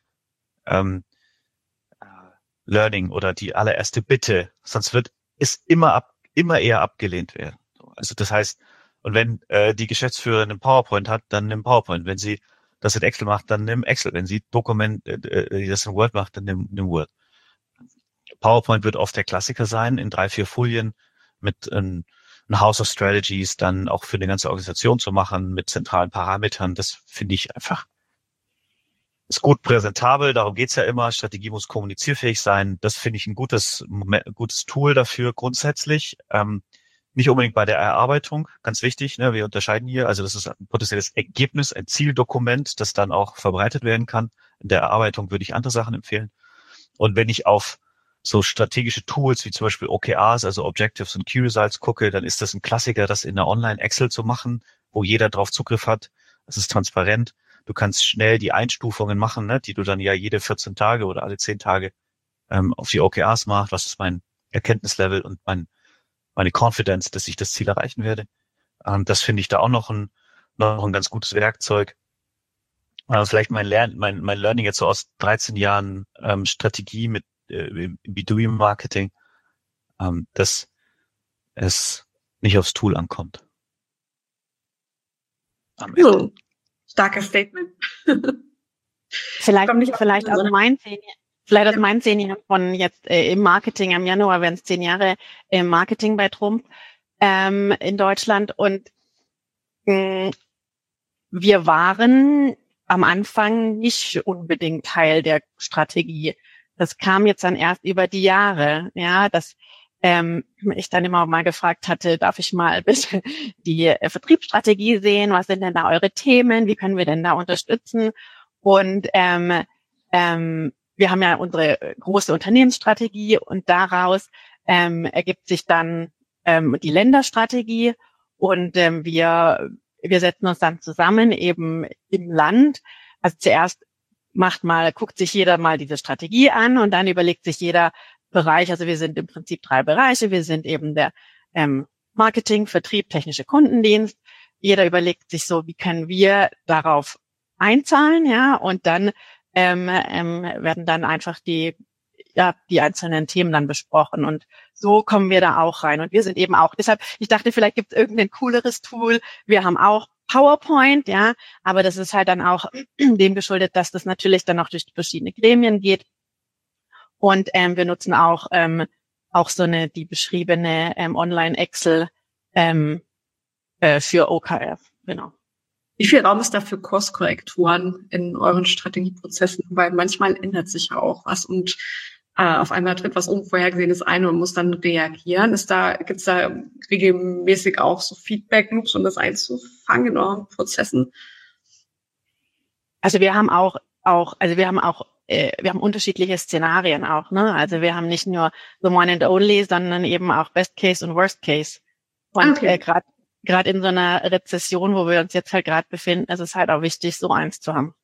Learning oder die allererste Bitte. Sonst wird es immer eher abgelehnt werden. Also das heißt, und wenn die Geschäftsführerin ein PowerPoint hat, dann nimm PowerPoint. Wenn sie das in Excel macht, dann nimm Excel. Wenn sie das in Word macht, dann nimm Word. PowerPoint wird oft der Klassiker sein, in 3-4 Folien mit ein House of Strategies dann auch für eine ganze Organisation zu machen, mit zentralen Parametern. Das finde ich einfach, ist gut präsentabel, darum geht's ja immer. Strategie muss kommunizierfähig sein. Das finde ich ein gutes Tool dafür grundsätzlich. Nicht unbedingt bei der Erarbeitung, ganz wichtig, ne? Wir unterscheiden hier, also das ist ein potenzielles Ergebnis, ein Zieldokument, das dann auch verbreitet werden kann. In der Erarbeitung würde ich andere Sachen empfehlen. Und wenn ich auf so strategische Tools wie zum Beispiel OKRs, also Objectives und Key Results gucke, dann ist das ein Klassiker, das in der Online-Excel zu machen, wo jeder drauf Zugriff hat. Das ist transparent. Du kannst schnell die Einstufungen machen, ne, die du dann ja jede 14 Tage oder alle 10 Tage auf die OKRs machst. Was ist mein Erkenntnislevel und meine Confidence, dass ich das Ziel erreichen werde. Das finde ich da auch noch ein ganz gutes Werkzeug. Vielleicht mein Learning jetzt so aus 13 Jahren Strategie mit B2B-Marketing, dass es nicht aufs Tool ankommt. Starkes Statement. Vielleicht aus meinen 10 Jahren von jetzt im Marketing. Im Januar werden es 10 Jahre im Marketing bei Trumpf in Deutschland. Und wir waren am Anfang nicht unbedingt Teil der Strategie. Das kam jetzt dann erst über die Jahre, ja, dass ich dann immer mal gefragt hatte, darf ich mal bitte die Vertriebsstrategie sehen? Was sind denn da eure Themen? Wie können wir denn da unterstützen? Und wir haben ja unsere große Unternehmensstrategie und daraus ergibt sich dann die Länderstrategie und wir setzen uns dann zusammen eben im Land. Also zuerst guckt sich jeder mal diese Strategie an und dann überlegt sich jeder Bereich, also wir sind im Prinzip 3 Bereiche, wir sind eben der Marketing, Vertrieb, technische Kundendienst. Jeder überlegt sich so, wie können wir darauf einzahlen, ja, und dann werden dann einfach die einzelnen Themen dann besprochen und so kommen wir da auch rein und wir sind eben auch, deshalb, ich dachte, vielleicht gibt es irgendein cooleres Tool, wir haben auch PowerPoint, ja, aber das ist halt dann auch dem geschuldet, dass das natürlich dann auch durch verschiedene Gremien geht und wir nutzen auch so die beschriebene Online-Excel für OKR, genau. Wie viel Raum ist da für Kurskorrekturen in euren Strategieprozessen? Weil manchmal ändert sich ja auch was und auf einmal tritt was Unvorhergesehenes ein und muss dann reagieren. Gibt's da regelmäßig auch so Feedback-Loops, um das einzufangen in euren Prozessen? Also wir haben wir haben unterschiedliche Szenarien auch, ne? Also wir haben nicht nur the one and only, sondern eben auch Best Case und Worst Case. Und gerade in so einer Rezession, wo wir uns jetzt halt gerade befinden, ist es halt auch wichtig, so eins zu haben.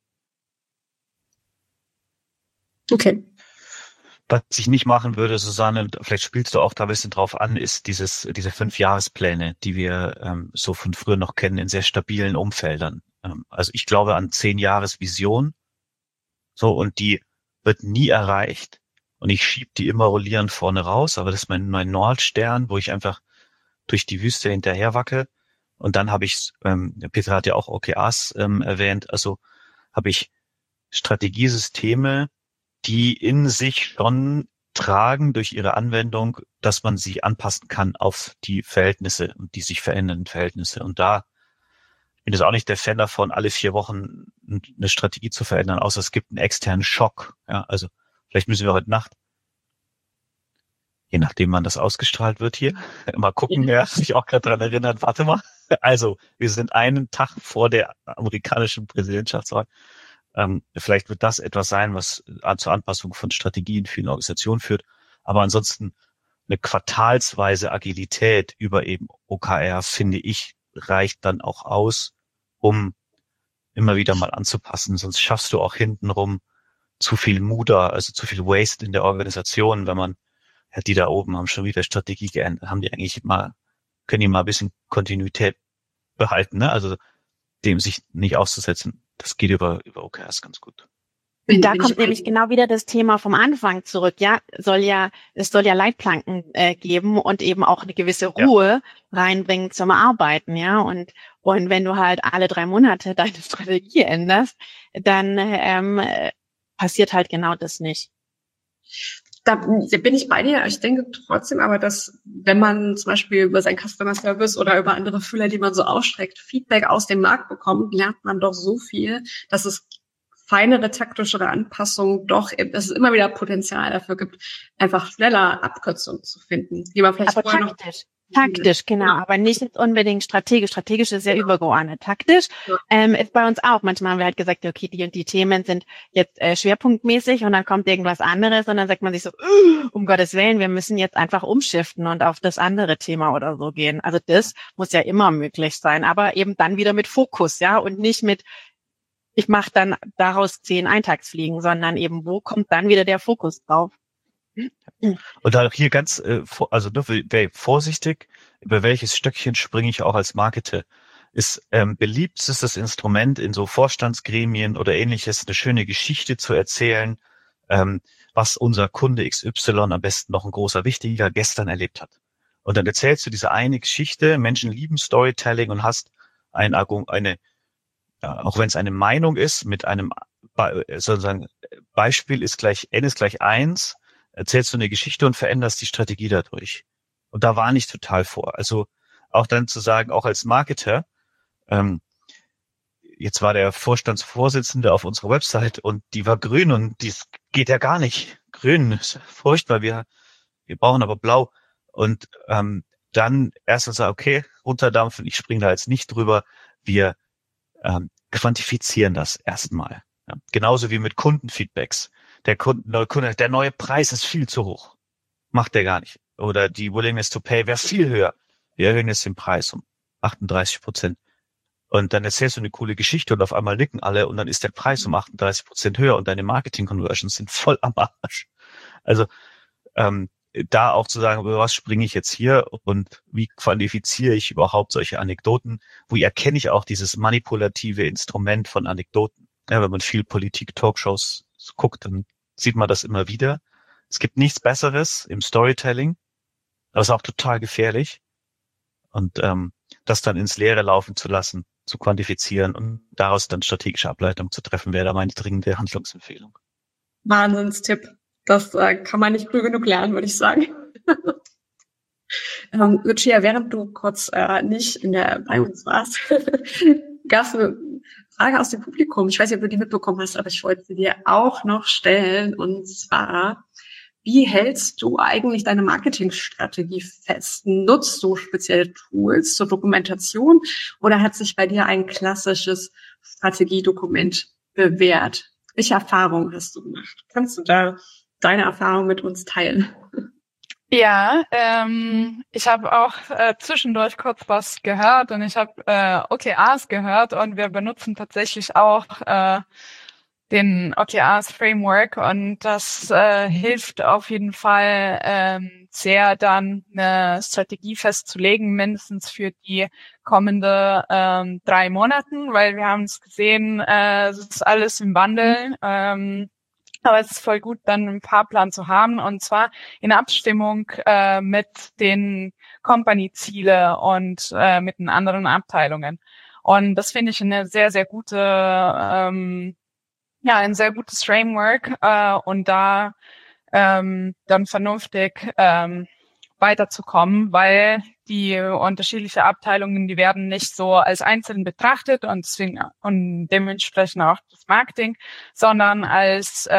Okay. Was ich nicht machen würde, Susanne, vielleicht spielst du auch da ein bisschen drauf an, ist diese 5-Jahrespläne, die wir so von früher noch kennen, in sehr stabilen Umfeldern. Also ich glaube an 10-Jahres-Vision, so, und die wird nie erreicht. Und ich schiebe die immer rollierend vorne raus, aber das ist mein Nordstern, wo ich einfach durch die Wüste hinterher wacke. Und dann habe ich, Peter hat ja auch OKRs erwähnt, also habe ich Strategiesysteme, die in sich schon tragen durch ihre Anwendung, dass man sie anpassen kann auf die Verhältnisse und die sich verändernden Verhältnisse. Und da bin ich auch nicht der Fan davon, alle 4 Wochen eine Strategie zu verändern, außer es gibt einen externen Schock. Ja, also vielleicht müssen wir heute Nacht, je nachdem wann das ausgestrahlt wird hier, mal gucken, ja, sich auch gerade daran erinnert, warte mal. Also wir sind einen Tag vor der amerikanischen Präsidentschaftswahl. Vielleicht wird das etwas sein, was zur Anpassung von Strategien in vielen Organisationen führt. Aber ansonsten eine quartalsweise Agilität über eben OKR, finde ich, reicht dann auch aus, um immer wieder mal anzupassen. Sonst schaffst du auch hintenrum zu viel Muda, also zu viel Waste in der Organisation, wenn man, ja, die da oben haben schon wieder Strategie geändert, haben die eigentlich können die mal ein bisschen Kontinuität behalten, ne? Also dem sich nicht auszusetzen. Das geht über OKRs ganz gut. Und da kommt nämlich genau wieder das Thema vom Anfang zurück. Ja, es soll ja Leitplanken geben und eben auch eine gewisse Ruhe reinbringen zum Arbeiten, ja. Und wenn du halt alle 3 Monate deine Strategie änderst, dann passiert halt genau das nicht. Da bin ich bei dir. Ich denke trotzdem aber, dass wenn man zum Beispiel über sein Customer Service oder über andere Fühler, die man so ausstreckt, Feedback aus dem Markt bekommt, lernt man doch so viel, dass es feinere, taktischere Anpassungen dass es immer wieder Potenzial dafür gibt, einfach schneller Abkürzungen zu finden, die man vielleicht aber vorher taktisch, genau, aber nicht jetzt unbedingt strategisch. Strategisch ist ja übergeordnet. Taktisch ist bei uns auch. Manchmal haben wir halt gesagt, okay, die und die Themen sind jetzt schwerpunktmäßig und dann kommt irgendwas anderes und dann sagt man sich so, um Gottes Willen, wir müssen jetzt einfach umschiften und auf das andere Thema oder so gehen. Also das muss ja immer möglich sein, aber eben dann wieder mit Fokus, ja, und nicht mit, ich mache dann daraus 10 Eintagsfliegen, sondern eben, wo kommt dann wieder der Fokus drauf? Und da hier ganz, also vorsichtig, über welches Stöckchen springe ich auch als Marketer. Ist beliebtestes Instrument in so Vorstandsgremien oder ähnliches, eine schöne Geschichte zu erzählen, was unser Kunde XY, am besten noch ein großer Wichtiger, gestern erlebt hat. Und dann erzählst du diese eine Geschichte, Menschen lieben Storytelling und hast auch wenn es eine Meinung ist, mit einem sozusagen Beispiel ist gleich N ist gleich 1, erzählst du eine Geschichte und veränderst die Strategie dadurch. Und da warne ich total vor. Also auch dann zu sagen, auch als Marketer, jetzt war der Vorstandsvorsitzende auf unserer Website und die war grün und dies geht ja gar nicht. Grün ist furchtbar, wir brauchen aber blau. Und dann erst mal sagen, okay, runterdampfen, ich springe da jetzt nicht drüber, wir quantifizieren das erstmal. Ja. Genauso wie mit Kundenfeedbacks. Der neue Preis ist viel zu hoch. Macht der gar nicht. Oder die Willingness to Pay wäre viel höher. Wir erhöhen jetzt den Preis um 38%. Und dann erzählst du eine coole Geschichte und auf einmal nicken alle und dann ist der Preis um 38% höher und deine Marketing-Conversions sind voll am Arsch. Also da auch zu sagen, über was springe ich jetzt hier und wie qualifiziere ich überhaupt solche Anekdoten? Wie erkenne ich auch dieses manipulative Instrument von Anekdoten? Ja, wenn man viel Politik-Talkshows guckt, dann sieht man das immer wieder. Es gibt nichts Besseres im Storytelling, aber es ist auch total gefährlich. Und das dann ins Leere laufen zu lassen, zu quantifizieren und daraus dann strategische Ableitungen zu treffen, wäre da meine dringende Handlungsempfehlung. Wahnsinnstipp. Das kann man nicht früh genug lernen, würde ich sagen. Lucia, während du kurz nicht bei uns warst, gab es eine Frage aus dem Publikum. Ich weiß nicht, ob du die mitbekommen hast, aber ich wollte sie dir auch noch stellen. Und zwar, wie hältst du eigentlich deine Marketingstrategie fest? Nutzt du spezielle Tools zur Dokumentation oder hat sich bei dir ein klassisches Strategiedokument bewährt? Welche Erfahrungen hast du gemacht? Kannst du da deine Erfahrung mit uns teilen? Ja, ich habe auch zwischendurch kurz was gehört und ich habe OKRs gehört und wir benutzen tatsächlich auch den OKRs Framework und das hilft auf jeden Fall sehr, dann eine Strategie festzulegen, mindestens für die kommende 3 Monaten, weil wir haben es gesehen, es ist alles im Wandel. Aber es ist voll gut, dann einen Fahrplan zu haben und zwar in Abstimmung mit den Company-Ziele und mit den anderen Abteilungen. Und das finde ich eine sehr, sehr gute, ein sehr gutes Framework und da dann vernünftig weiterzukommen, weil die unterschiedlichen Abteilungen, die werden nicht so als einzeln betrachtet und deswegen und dementsprechend auch das Marketing, sondern als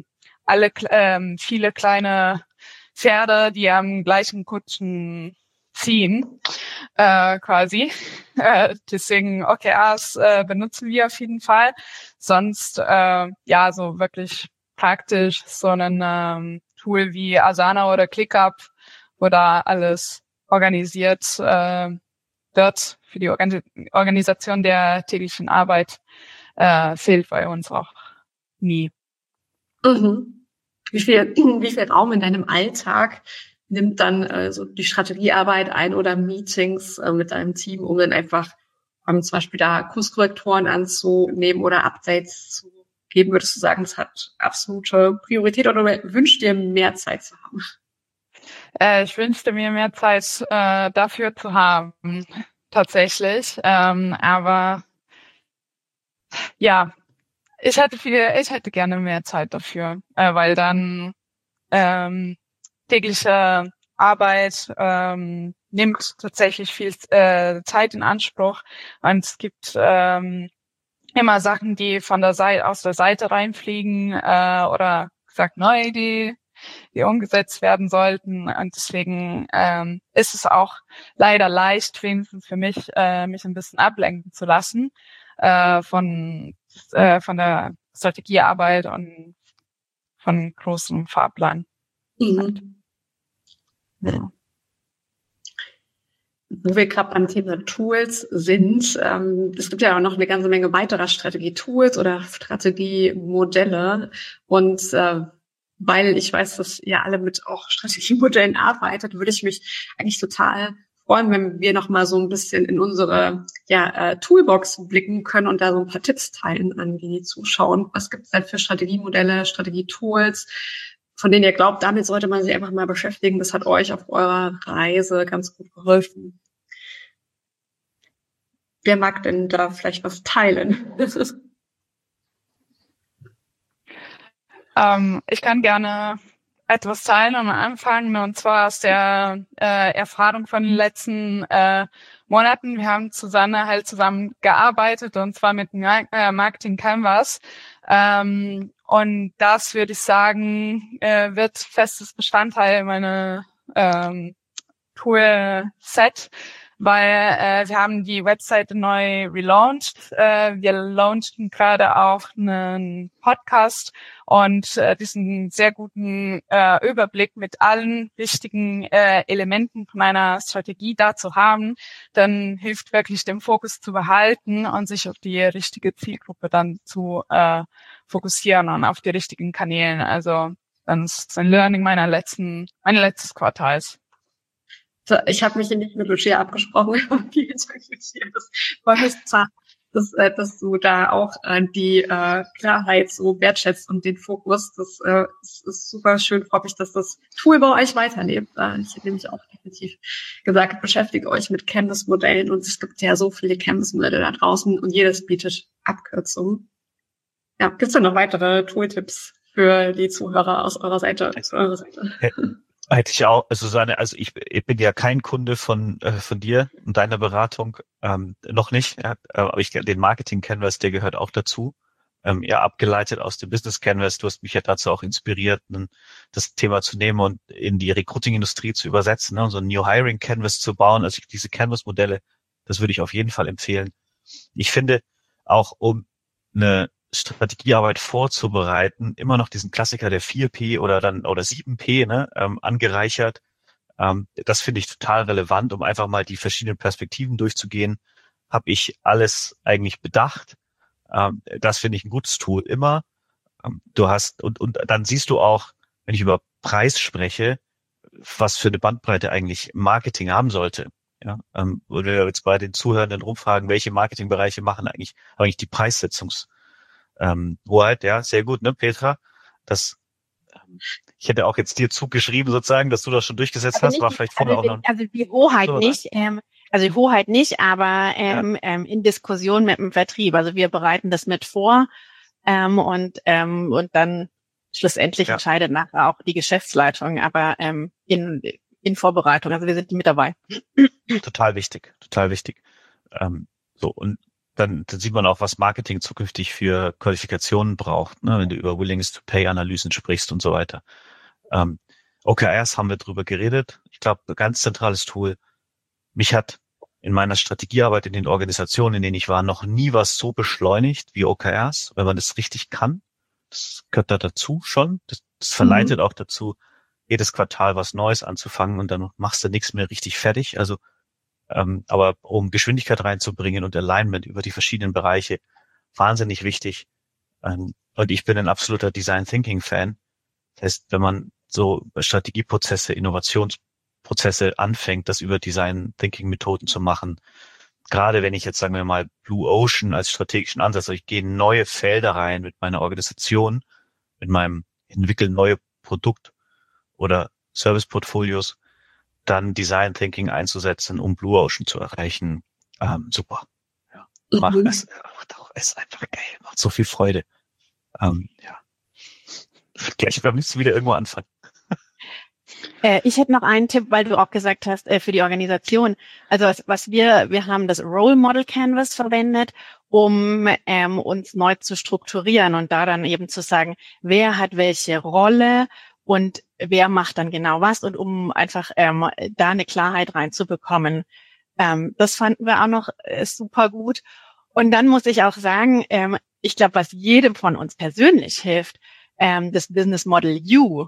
viele kleine Pferde, die am gleichen Kutschen ziehen, quasi. Deswegen OKRs benutzen wir auf jeden Fall. Sonst so wirklich praktisch so ein Tool wie Asana oder ClickUp, wo da alles organisiert wird für die Organisation der täglichen Arbeit, fehlt bei uns auch nie. Mhm. Wie viel Raum in deinem Alltag nimmt dann so die Strategiearbeit ein oder Meetings mit deinem Team, um dann einfach zum Beispiel da Kurskorrektoren anzunehmen oder Updates zu geben? Würdest du sagen, es hat absolute Priorität oder wünschst dir mehr Zeit zu haben? Ich wünschte mir mehr Zeit dafür zu haben, tatsächlich. Aber ja, ich hätte gerne mehr Zeit dafür, weil dann tägliche Arbeit nimmt tatsächlich viel Zeit in Anspruch und es gibt immer Sachen, die aus der Seite reinfliegen oder gesagt neu, die umgesetzt werden sollten. Und deswegen ist es auch leider leicht, wenigstens für mich, mich ein bisschen ablenken zu lassen von der Strategiearbeit und von großem Fahrplan. Mhm. Ja. Wo wir gerade beim Thema Tools sind, es gibt ja auch noch eine ganze Menge weiterer Strategie-Tools oder Strategiemodelle und weil ich weiß, dass ihr alle mit auch Strategiemodellen arbeitet, würde ich mich eigentlich total freuen, wenn wir noch mal so ein bisschen in unsere Toolbox blicken können und da so ein paar Tipps teilen an die Zuschauer. Was gibt es denn für Strategiemodelle, Strategietools, von denen ihr glaubt, damit sollte man sich einfach mal beschäftigen? Das hat euch auf eurer Reise ganz gut geholfen. Wer mag denn da vielleicht was teilen? Ich kann gerne etwas teilen und anfangen, und zwar aus der Erfahrung von den letzten Monaten. Wir haben zusammen gearbeitet und zwar mit Marketing Canvas. Und das, würde ich sagen, wird festes Bestandteil meiner Tool-Set, weil wir haben die Webseite neu relaunched. Wir launchten gerade auch einen Podcast und diesen sehr guten Überblick mit allen wichtigen Elementen von einer Strategie da zu haben, dann hilft wirklich, den Fokus zu behalten und sich auf die richtige Zielgruppe dann zu fokussieren und auf die richtigen Kanälen. Also dann ist ein Learning letztes Quartals. Ich habe mich nicht mit Lucia abgesprochen. Vielen Dank, Lucia. Das freut mich zwar, dass du da auch die Klarheit so wertschätzt und den Fokus. Das ist super schön. Freut mich, dass das Tool bei euch weiterlebt. Ich habe nämlich auch definitiv gesagt, beschäftigt euch mit Canvas-Modellen und es gibt ja so viele Canvas-Modelle da draußen und jedes bietet Abkürzungen. Ja, gibt es da noch weitere Tooltips für die Zuhörer aus eurer Seite? Hätte ich auch, also ich bin ja kein Kunde von dir und deiner Beratung, noch nicht, ja, aber den Marketing Canvas, der gehört auch dazu. Ja, abgeleitet aus dem Business Canvas. Du hast mich ja dazu auch inspiriert, das Thema zu nehmen und in die Recruiting-Industrie zu übersetzen, ne, und so ein New Hiring Canvas zu bauen. Also diese Canvas-Modelle, das würde ich auf jeden Fall empfehlen. Ich finde auch, um eine Strategiearbeit vorzubereiten, immer noch diesen Klassiker der 4P oder 7P, ne, angereichert. Das finde ich total relevant, um einfach mal die verschiedenen Perspektiven durchzugehen. Habe ich alles eigentlich bedacht? Das finde ich ein gutes Tool immer. Du hast, und dann siehst du auch, wenn ich über Preis spreche, was für eine Bandbreite eigentlich Marketing haben sollte. Ja, wo wir jetzt bei den Zuhörenden rumfragen, welche Marketingbereiche haben eigentlich die Hoheit, ja, sehr gut, ne, Petra? Ich hätte auch jetzt dir zugeschrieben sozusagen, dass du das schon durchgesetzt hast, war vielleicht vorher auch noch. Also die Hoheit so, nicht, aber in Diskussion mit dem Vertrieb. Also wir bereiten das mit vor, und dann schlussendlich entscheidet nachher auch die Geschäftsleitung, aber in Vorbereitung. Also wir sind mit dabei. Total wichtig. So, und dann sieht man auch, was Marketing zukünftig für Qualifikationen braucht, ne, wenn du über Willingness-to-Pay-Analysen sprichst und so weiter. OKRs haben wir drüber geredet. Ich glaube, ein ganz zentrales Tool. Mich hat in meiner Strategiearbeit in den Organisationen, in denen ich war, noch nie was so beschleunigt wie OKRs, wenn man das richtig kann. Das gehört da dazu schon. Das verleitet auch dazu, jedes Quartal was Neues anzufangen und dann machst du nichts mehr richtig fertig. Also, aber um Geschwindigkeit reinzubringen und Alignment über die verschiedenen Bereiche, wahnsinnig wichtig. Und ich bin ein absoluter Design Thinking Fan. Das heißt, wenn man so Strategieprozesse, Innovationsprozesse anfängt, das über Design Thinking Methoden zu machen, gerade wenn ich jetzt, sagen wir mal, Blue Ocean als strategischen Ansatz, also ich gehe in neue Felder rein mit meiner Organisation, mit meinem entwickeln neue Produkt oder Service-Portfolios, dann Design Thinking einzusetzen, um Blue Ocean zu erreichen. Super. Ja. Ist einfach geil. Macht so viel Freude. Ja. Gleich beim nächsten wieder irgendwo anfangen. Ich hätte noch einen Tipp, weil du auch gesagt hast, für die Organisation. Also wir haben das Role Model Canvas verwendet, um uns neu zu strukturieren und da dann eben zu sagen, wer hat welche Rolle und wer macht dann genau was, und um einfach da eine Klarheit reinzubekommen. Das fanden wir auch noch super gut. Und dann muss ich auch sagen, ich glaube, was jedem von uns persönlich hilft, das Business Model U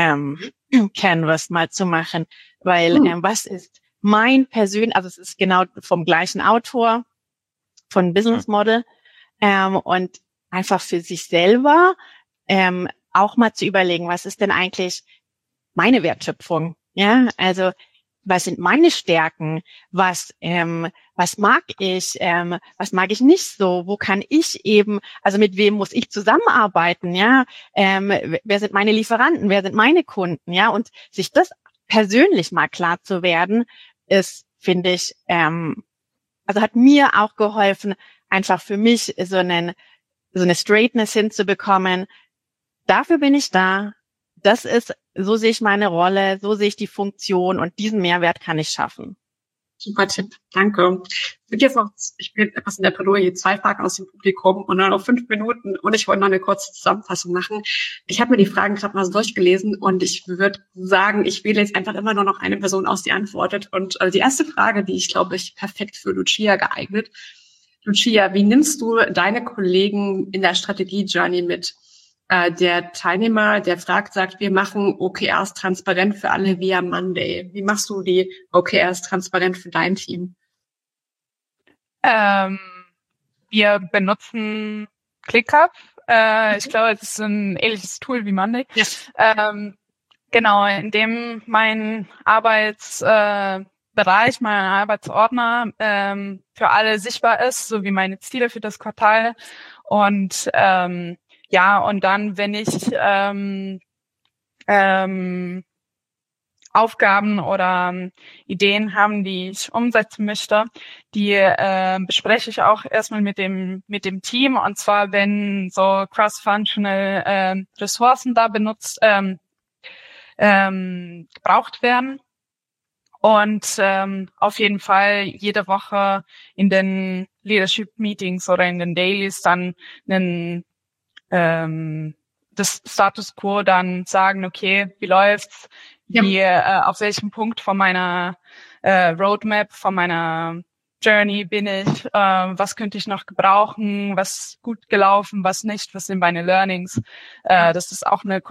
Canvas mal zu machen, weil was ist mein also es ist genau vom gleichen Autor von Business Model, und einfach für sich selber auch mal zu überlegen, was ist denn eigentlich meine Wertschöpfung? Ja, also was sind meine Stärken? Was mag ich? Was mag ich nicht so? Wo kann ich eben, also mit wem muss ich zusammenarbeiten? Ja, wer sind meine Lieferanten? Wer sind meine Kunden? Ja, und sich das persönlich mal klar zu werden, ist, finde ich, also hat mir auch geholfen, einfach für mich so eine Straightness hinzubekommen. Dafür bin ich da. So sehe ich meine Rolle, so sehe ich die Funktion, und diesen Mehrwert kann ich schaffen. Super Tipp, danke. Ich will etwas in der Plädoyer 2 Fragen aus dem Publikum und dann noch 5 Minuten, und ich wollte noch eine kurze Zusammenfassung machen. Ich habe mir die Fragen gerade mal so durchgelesen und ich würde sagen, ich wähle jetzt einfach immer nur noch eine Person aus, die antwortet. Und die erste Frage, die ich glaube ich perfekt für Lucia geeignet. Lucia, wie nimmst du deine Kollegen in der Strategie-Journey mit? Der Teilnehmer, der fragt, sagt, wir machen OKRs transparent für alle via Monday. Wie machst du die OKRs transparent für dein Team? Wir benutzen ClickUp. Ich glaube, das ist ein ähnliches Tool wie Monday. Yes. Genau, in dem mein Arbeitsbereich, mein Arbeitsordner für alle sichtbar ist, sowie meine Ziele für das Quartal. Und ja, und dann, wenn ich Aufgaben oder Ideen haben, die ich umsetzen möchte, die bespreche ich auch erstmal mit dem Team. Und zwar, wenn so cross-functional Ressourcen da gebraucht werden. Und auf jeden Fall jede Woche in den Leadership Meetings oder in den Dailies dann das Status Quo dann sagen, okay, wie läuft's? Auf welchem Punkt von meiner Roadmap, von meiner Journey bin ich? Was könnte ich noch gebrauchen? Was ist gut gelaufen? Was nicht? Was sind meine Learnings? Das ist auch ein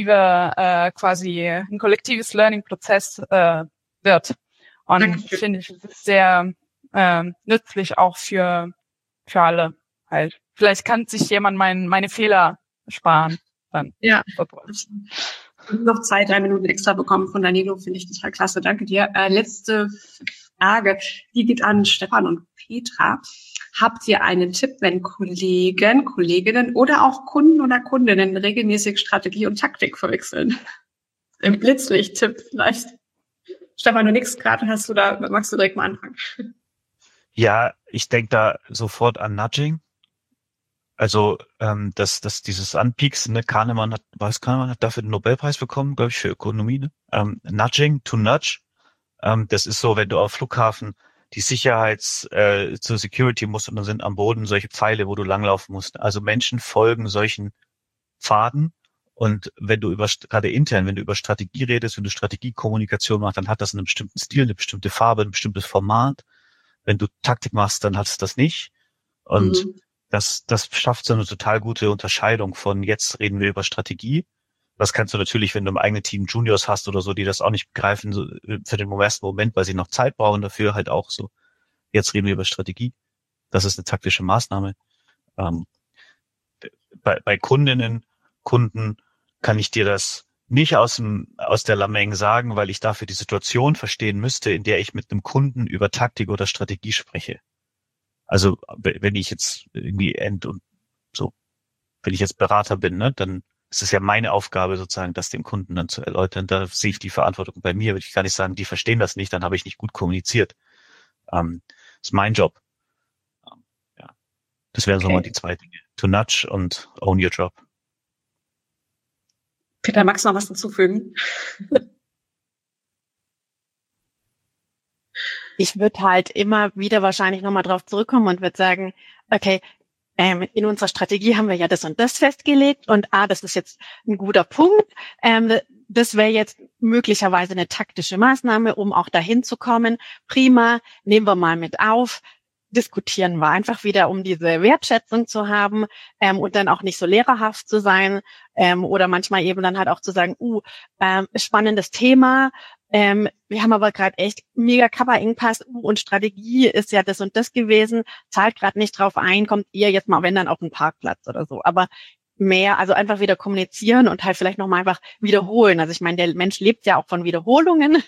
kollektives Learning-Prozess wird. Und finde ich, es ist sehr nützlich auch für alle halt. Vielleicht kann sich jemand meine Fehler sparen. Dann. Ja. Noch 2-3 Minuten extra bekommen von Danilo, finde ich total klasse. Danke dir. Letzte Frage, die geht an Stefan und Petra. Habt ihr einen Tipp, wenn Kollegen, Kolleginnen oder auch Kunden oder Kundinnen regelmäßig Strategie und Taktik verwechseln? Im Blitzlicht-Tipp vielleicht. Stefan, du nix gerade, magst du direkt mal anfangen? Ja, ich denke da sofort an Nudging. Also, dass dieses Anpieksen, ne, Kahnemann hat dafür den Nobelpreis bekommen, glaube ich, für Ökonomie, ne? Nudging, to nudge. Das ist so, wenn du auf Flughafen die zur Security musst und dann sind am Boden solche Pfeile, wo du langlaufen musst. Also Menschen folgen solchen Pfaden. Und wenn du gerade intern, wenn du über Strategie redest, wenn du Strategiekommunikation machst, dann hat das einen bestimmten Stil, eine bestimmte Farbe, ein bestimmtes Format. Wenn du Taktik machst, dann hat es das nicht. Und das schafft so eine total gute Unterscheidung von jetzt reden wir über Strategie. Das kannst du natürlich, wenn du im eigenen Team Juniors hast oder so, die das auch nicht begreifen, so für den ersten Moment, weil sie noch Zeit brauchen dafür, halt auch so, jetzt reden wir über Strategie. Das ist eine taktische Maßnahme. Bei Kunden kann ich dir das nicht aus der Lameng sagen, weil ich dafür die Situation verstehen müsste, in der ich mit einem Kunden über Taktik oder Strategie spreche. Also wenn ich jetzt irgendwie wenn ich jetzt Berater bin, ne, dann ist es ja meine Aufgabe sozusagen, das dem Kunden dann zu erläutern. Da sehe ich die Verantwortung bei mir. Würde ich gar nicht sagen, die verstehen das nicht, dann habe ich nicht gut kommuniziert. Ist mein Job. Ja, das wären so mal die 2 Dinge. To nudge und own your job. Peter, magst du noch was hinzufügen? Ich würde halt immer wieder wahrscheinlich nochmal drauf zurückkommen und würde sagen, okay, in unserer Strategie haben wir ja das und das festgelegt und das ist jetzt ein guter Punkt. Das wäre jetzt möglicherweise eine taktische Maßnahme, um auch dahin zu kommen. Prima, nehmen wir mal mit auf. Diskutieren wir einfach wieder, um diese Wertschätzung zu haben und dann auch nicht so lehrerhaft zu sein oder manchmal eben dann halt auch zu sagen, spannendes Thema, wir haben aber gerade echt mega Coverengpass und Strategie ist ja das und das gewesen, zahlt gerade nicht drauf ein, kommt ihr jetzt mal, wenn dann auf den Parkplatz oder so, aber mehr, also einfach wieder kommunizieren und halt vielleicht nochmal einfach wiederholen. Also ich meine, der Mensch lebt ja auch von Wiederholungen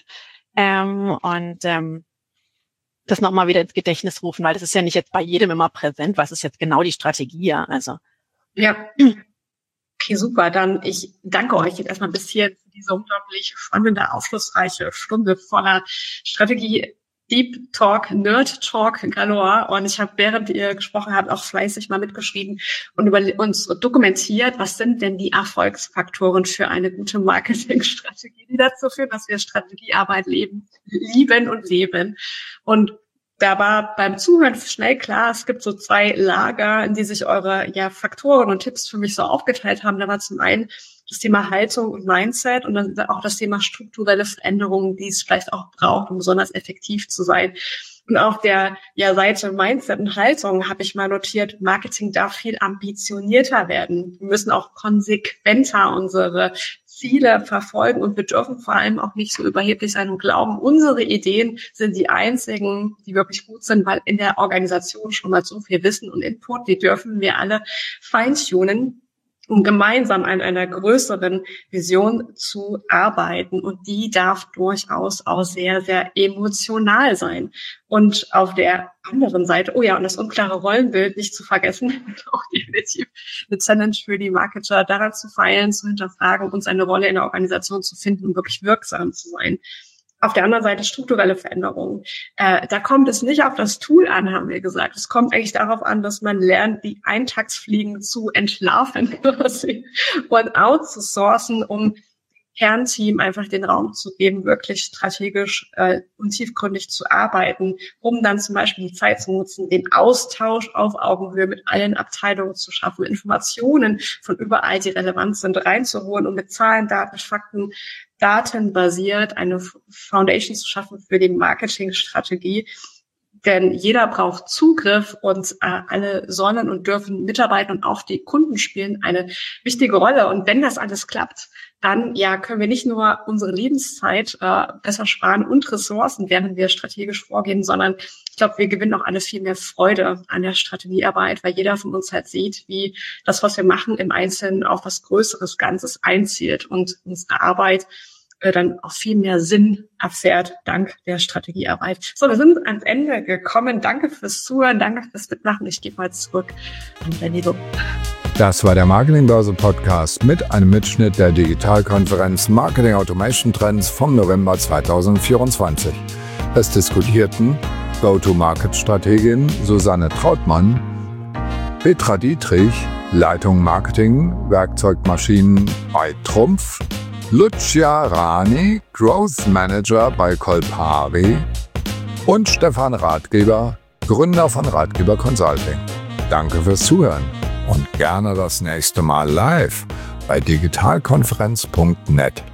das nochmal wieder ins Gedächtnis rufen, weil das ist ja nicht jetzt bei jedem immer präsent, was ist jetzt genau die Strategie, ja, also. Ja. Okay, super. Dann ich danke euch jetzt erstmal bis hier für diese unglaublich spannende, aufschlussreiche Stunde voller Strategie, Deep Talk, Nerd Talk galore. Und ich habe, während ihr gesprochen habt, auch fleißig mal mitgeschrieben und über uns dokumentiert, was sind denn die Erfolgsfaktoren für eine gute Marketingstrategie, die dazu führen, dass wir Strategiearbeit lieben und leben. Und da war beim Zuhören schnell klar, es gibt so 2 Lager, in die sich eure Faktoren und Tipps für mich so aufgeteilt haben. Da war zum einen das Thema Haltung und Mindset und dann auch das Thema strukturelle Veränderungen, die es vielleicht auch braucht, um besonders effektiv zu sein. Und auf der Seite Mindset und Haltung habe ich mal notiert, Marketing darf viel ambitionierter werden. Wir müssen auch konsequenter unsere Ziele verfolgen und wir dürfen vor allem auch nicht so überheblich sein und glauben, unsere Ideen sind die einzigen, die wirklich gut sind, weil in der Organisation schon mal so viel Wissen und Input, die dürfen wir alle feintunen, um gemeinsam an einer größeren Vision zu arbeiten. Und die darf durchaus auch sehr, sehr emotional sein. Und auf der anderen Seite, und das unklare Rollenbild nicht zu vergessen, auch definitiv eine Challenge für die Marketer, daran zu feilen, zu hinterfragen und seine Rolle in der Organisation zu finden, um wirklich wirksam zu sein. Auf der anderen Seite strukturelle Veränderungen. Da kommt es nicht auf das Tool an, haben wir gesagt. Es kommt eigentlich darauf an, dass man lernt, die Eintagsfliegen zu entlarven quasi und outzusourcen, um Kernteam einfach den Raum zu geben, wirklich strategisch und tiefgründig zu arbeiten, um dann zum Beispiel die Zeit zu nutzen, den Austausch auf Augenhöhe mit allen Abteilungen zu schaffen, Informationen von überall, die relevant sind, reinzuholen und mit Zahlen, Daten, Fakten, datenbasiert eine Foundation zu schaffen für die Marketingstrategie. Denn jeder braucht Zugriff und alle sollen und dürfen mitarbeiten und auch die Kunden spielen eine wichtige Rolle. Und wenn das alles klappt, dann können wir nicht nur unsere Lebenszeit besser sparen und Ressourcen, während wir strategisch vorgehen, sondern ich glaube, wir gewinnen auch alle viel mehr Freude an der Strategiearbeit, weil jeder von uns halt sieht, wie das, was wir machen, im Einzelnen auf was Größeres Ganzes einzielt und unsere Arbeit dann auch viel mehr Sinn erfährt, dank der Strategiearbeit. So, wir sind ans Ende gekommen. Danke fürs Zuhören, danke fürs Mitmachen. Ich gebe mal zurück an Benito. Das war der Marketingbörse Podcast mit einem Mitschnitt der Digitalkonferenz Marketing Automation Trends vom November 2024. Es diskutierten Go-to-Market-Strategin Susanne Trautmann, Petra Dietrich, Leitung Marketing, Werkzeugmaschinen bei Trumpf, Lucia Rani, Growth Manager bei Colpari und Stefan Ratgeber, Gründer von Ratgeber Consulting. Danke fürs Zuhören und gerne das nächste Mal live bei digitalkonferenz.net.